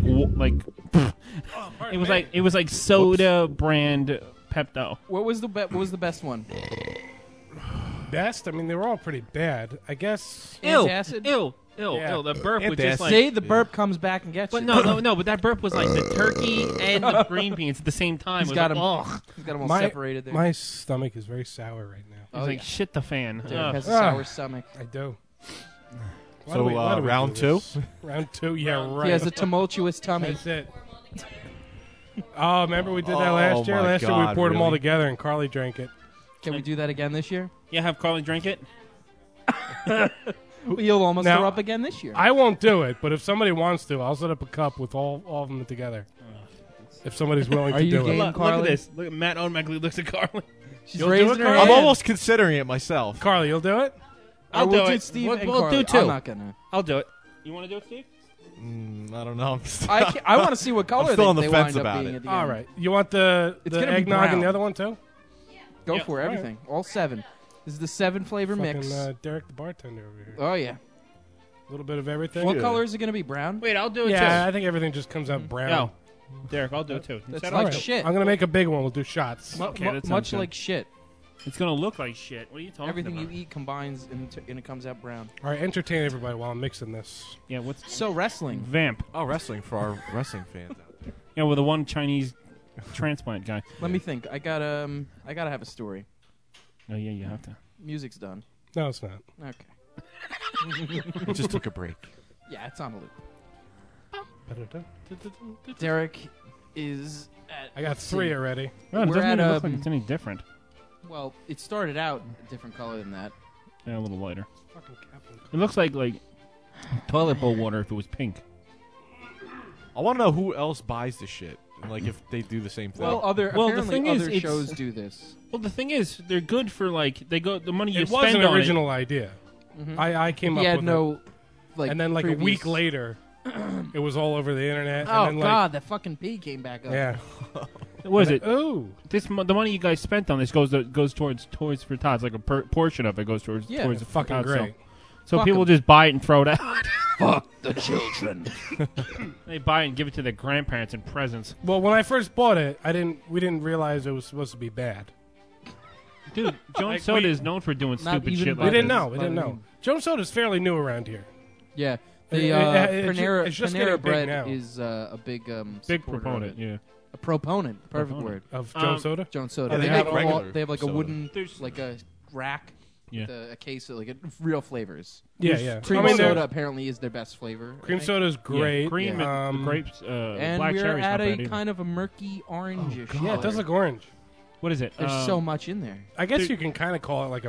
it was like soda brand Pepto. What was the best one? best. I mean, they were all pretty bad. I guess. Ew. Antacid? Ew. Ill. The burp And was just like. See, the burp comes back and gets But you. no. But that burp was like the turkey and the green beans at the same time. He's It was got like, him. ugh. He's got them all My, separated there. my stomach is very sour right now. He's like, shit the fan. Derek Ugh. has a sour stomach. I do. Why So, do why do we round do two? this? Round two, yeah, right. He has a tumultuous tummy. That's it. Oh, remember we did that Oh, last year? my Last year we God, poured them all really? together and Carly drank it. Can we do that again this year? Yeah, have Carly drink it. You'll almost Now, throw up again this year. I won't do it, but if somebody wants to, I'll set up a cup with all of them together. If somebody's willing Are to you do game, it. Look Carly? at this. Look at Matt automatically looks at Carly. She's You'll do raising it, her Carly? hand. I'm almost considering it myself. Carly, you'll do it? I'll we'll do do it. Steve We'll- and we'll Carly. do two. I'm not gonna. I'll do it. You want to do it, Steve? I don't know. I want to see what color I'm still on they the fence wind up about being it. at the All end. right. You want the It's gonna be eggnog and brown. the other one, too? Go Yeah. for everything. All 7. This is the 7 flavor Fucking, mix. Derek the bartender over here. Oh yeah. A little bit of everything. What color is it going to be? Brown. Wait, I'll do it Yeah, too. I think everything just comes out brown. No. Derek, I'll do it too. That's Set like up. shit. I'm going to make a big one. We'll do shots. Mu- Okay, mu- that sounds much good. like shit. It's gonna look like shit. What are you talking Everything about? you eat combines and it comes out brown. All right, entertain everybody while I'm mixing this. Yeah, what's So wrestling. Vamp? Oh, wrestling for our wrestling fans out there. Yeah, with the one Chinese transplant guy. Let me think. I gotta have a story. Oh yeah, you have to. Music's done. No, it's not. Okay. We just took a break. Yeah, it's on a loop. Derek is at. I got let's 3 see. already. Oh, it We're doesn't at, even look like um, it's any different. Well, it started out a different color than that. Yeah, a little lighter. Fucking Captain. It looks like toilet bowl water if it was pink. I want to know who else buys this shit. And, like, if they do the same thing. Well, the apparently thing is, other it's- shows do this. Well, the thing is, they're good for like the money you It spend was an on original idea. I came He up had with no, it. like, And then, like, previous... a week later, it was all over the internet. Oh and then, God, that fucking pee came back up. Yeah. What is it? Oh. The money you guys spent on this goes towards Toys for Tots. Like a portion of it goes towards Yeah, towards Fucking Tots, great. So Fuck people 'em. just buy it and throw it out. Fuck the children. They buy it and give it to their grandparents in presents. Well, when I first bought it, we didn't realize it was supposed to be bad. Dude, Jones Like, Soda we- is known for doing Not stupid even shit by like We didn't this. know. We didn't know. Jones Soda's fairly new around here. Yeah, It- the it's Panera, it's just getting Panera big Bread now. is a big Big supporter of proponent, it. yeah. A proponent, perfect Proponent. word. Of Jones Soda? Jones Soda. Yeah, they, they make have all- regular they have like soda. a wooden, There's- like a rack Yeah. with a case of like real flavors. Yeah, yeah. Cream I mean, soda they're- apparently is their best flavor. I Cream think. soda's great. Yeah, cream Yeah. and grapes, And black we're cherry's at not a bad either. kind of a murky orangish. Yeah, it does color. look orange. What is it? There's so much in there. I guess Dude. you can kind of call it like a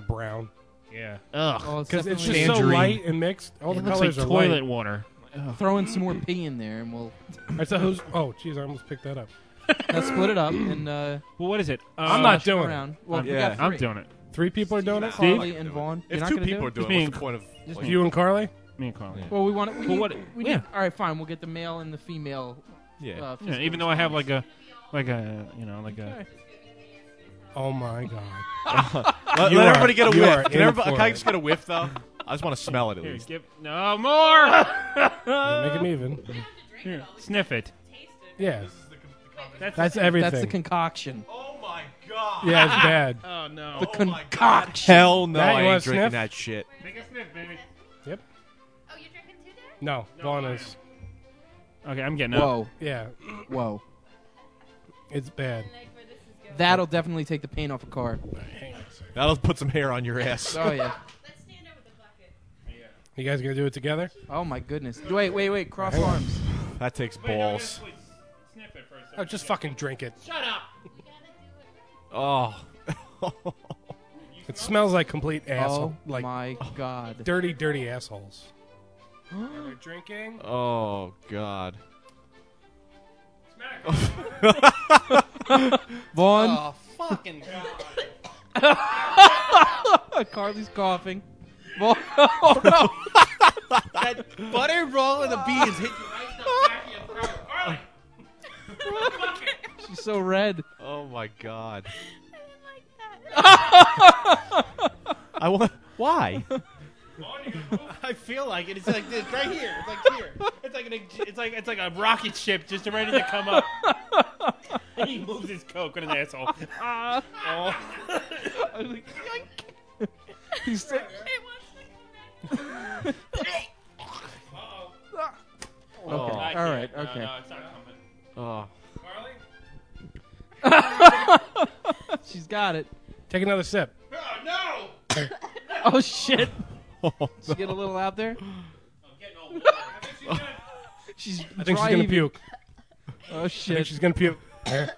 Oh my god! Let You everybody are- get a you whiff. are Can, in everybody, for can I it. just get a whiff though? I just want to smell it at Here, least. no more. Make them even. Here, sniff it. Yeah, That's that's everything. That's the concoction. Oh my god! Yeah, it's bad. Oh no. The concoction. Hell no, Matt, you I wanna ain't drinking sniff? that shit. Take a sniff, baby. Yep. Oh, you're drinking too, Dad? No, Vaughn is. Okay, I'm getting up. Whoa, Yeah, whoa. it's bad. Like where this is going. That'll definitely take the paint off a car. Hang on a second. That'll put some hair on your ass. Oh yeah. Let's stand over the bucket. You guys gonna do it together? Oh my goodness. Wait. Cross arms. That takes Wait, no, balls. wait, sniff it first. Oh, just fucking drink it. Shut up. Oh. It smells like complete asshole. Oh Like my god. dirty, dirty assholes. Are they drinking? Oh god. Vaughn. Oh, fucking God. Carly's coughing. Vaughn. Oh no. That butter roll and the beans hit you right in the back of your throat. Carly. She's so red. Oh my god. I I want. Why? I feel like it. It's like this right here. It's like here. It's like a rocket ship just ready to come up. And he moves his coke with his asshole. Oh. I was like, yoink. He's so- It wants to come back. got it. Take another sip. Oh shit! Did you get a little out there? She's I think she's gonna driving. puke. Oh I think shit! she's gonna puke. With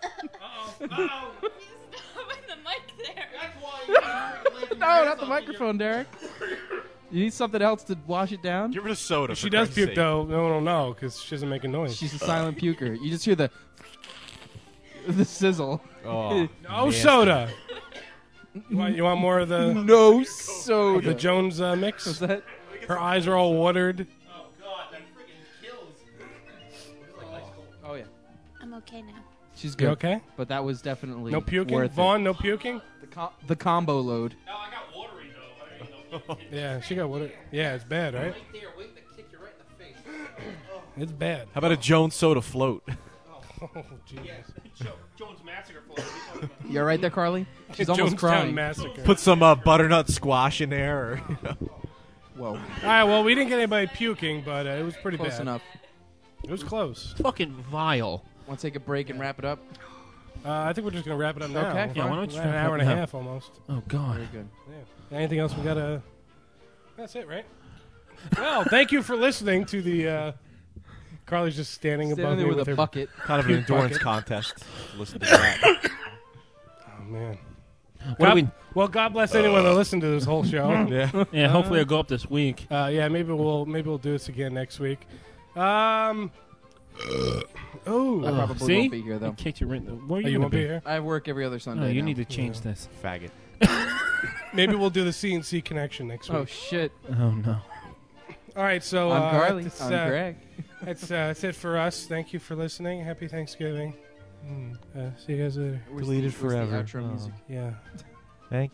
the mic there. No, not the microphone, Derek. You need something else to wash it down. Give her a soda. If she does puke, though, no, because she doesn't make a noise. She's a silent puker. You just hear the sizzle. Oh, no nasty. soda. You want more of the No of soda. the Jones mix? What's that? Her eyes are all watered. Oh God, that freaking kills. Oh yeah, I'm okay now. she's You good. okay? But that was definitely No puking? worth Vaughn, no puking? it. The combo load. No, I got watery though. I mean, Yeah, she got water. Yeah, it's bad, right? there, waiting to kick you right in the face. It's bad. How about a Jones soda float? Oh, Jesus. Jones Massacre float. You all right there, Carly? She's Jonestown almost crying. Massacre. Put some butternut squash in there. Or, Whoa, All right, well, we didn't get anybody puking, but it was pretty close bad. enough. It was close. Fucking vile. Want to take a break and wrap it up? I think we're just going to wrap it up now. Okay. Yeah, why don't you An hour and a wrap it up? half almost. Oh God. Very good. Yeah. Anything else we got to... That's it, right? Well, thank you for listening to the... Carly's just standing above Standing me there with her a bucket. kind of an Puke endurance bucket. contest. Listen to that. Oh, man. What do we? Well, God bless anyone that listened to this whole show. Yeah. Yeah, hopefully I'll go up this week. Yeah, maybe we'll do this again next week. Oh, I probably See? won't be here though. I kicked you right. Where are you you won't gonna be here. I have work every other Sunday. No, you now. need to change this. Faggot. Maybe we'll do the CNC connection next week. Oh shit! Oh no. All right, so I'm Carly. that's, I'm Greg. that's it for us. Thank you for listening. Happy Thanksgiving. See you guys later. Where's Deleted where's the forever. outro music? Yeah. Thank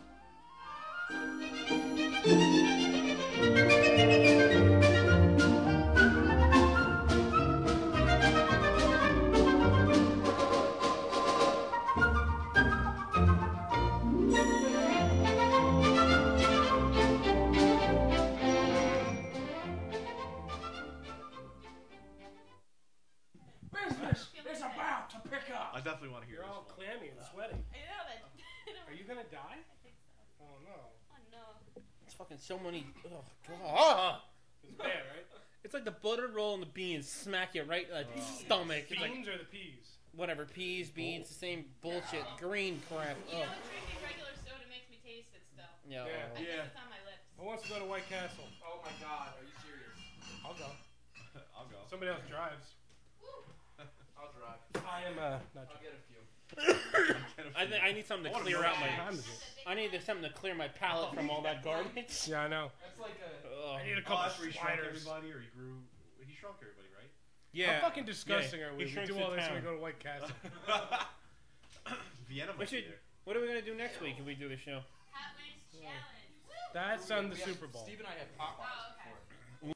It's about to pick up. I definitely want to hear You're all clammy and sweaty. I know that. Are you gonna die? I think so. Oh no. Oh no. It's fucking so many. Oh God. It's bad, right? It's like the butter roll and the beans smack you right in the stomach. It's like Beans or the peas? whatever, peas, beans, the same bullshit, green crap. You Oh. know, drinking regular soda makes me taste it still. Yeah. Yeah. I think it's on my lips. Who wants to go to White Castle? Oh my God! Are you serious? I'll go. I'll go. Somebody else drives. I'll drive. I am not. I'll get a few. I need something to clear out my. Time is it? I need something to clear my palate from all that garbage. Yeah, I know. That's like a. Ugh. I need a couple After he shrunk sliders. everybody, or he grew. He shrunk everybody, right? Yeah. How fucking disgusting Yeah, are he we? We shrinks do all the this and we town. go to White Castle. Vienna We might be should. there. What are we gonna do next week if we do the show? Hot wings challenge. Woo! That's on the Super Bowl. Steve and I have hot Oh, okay.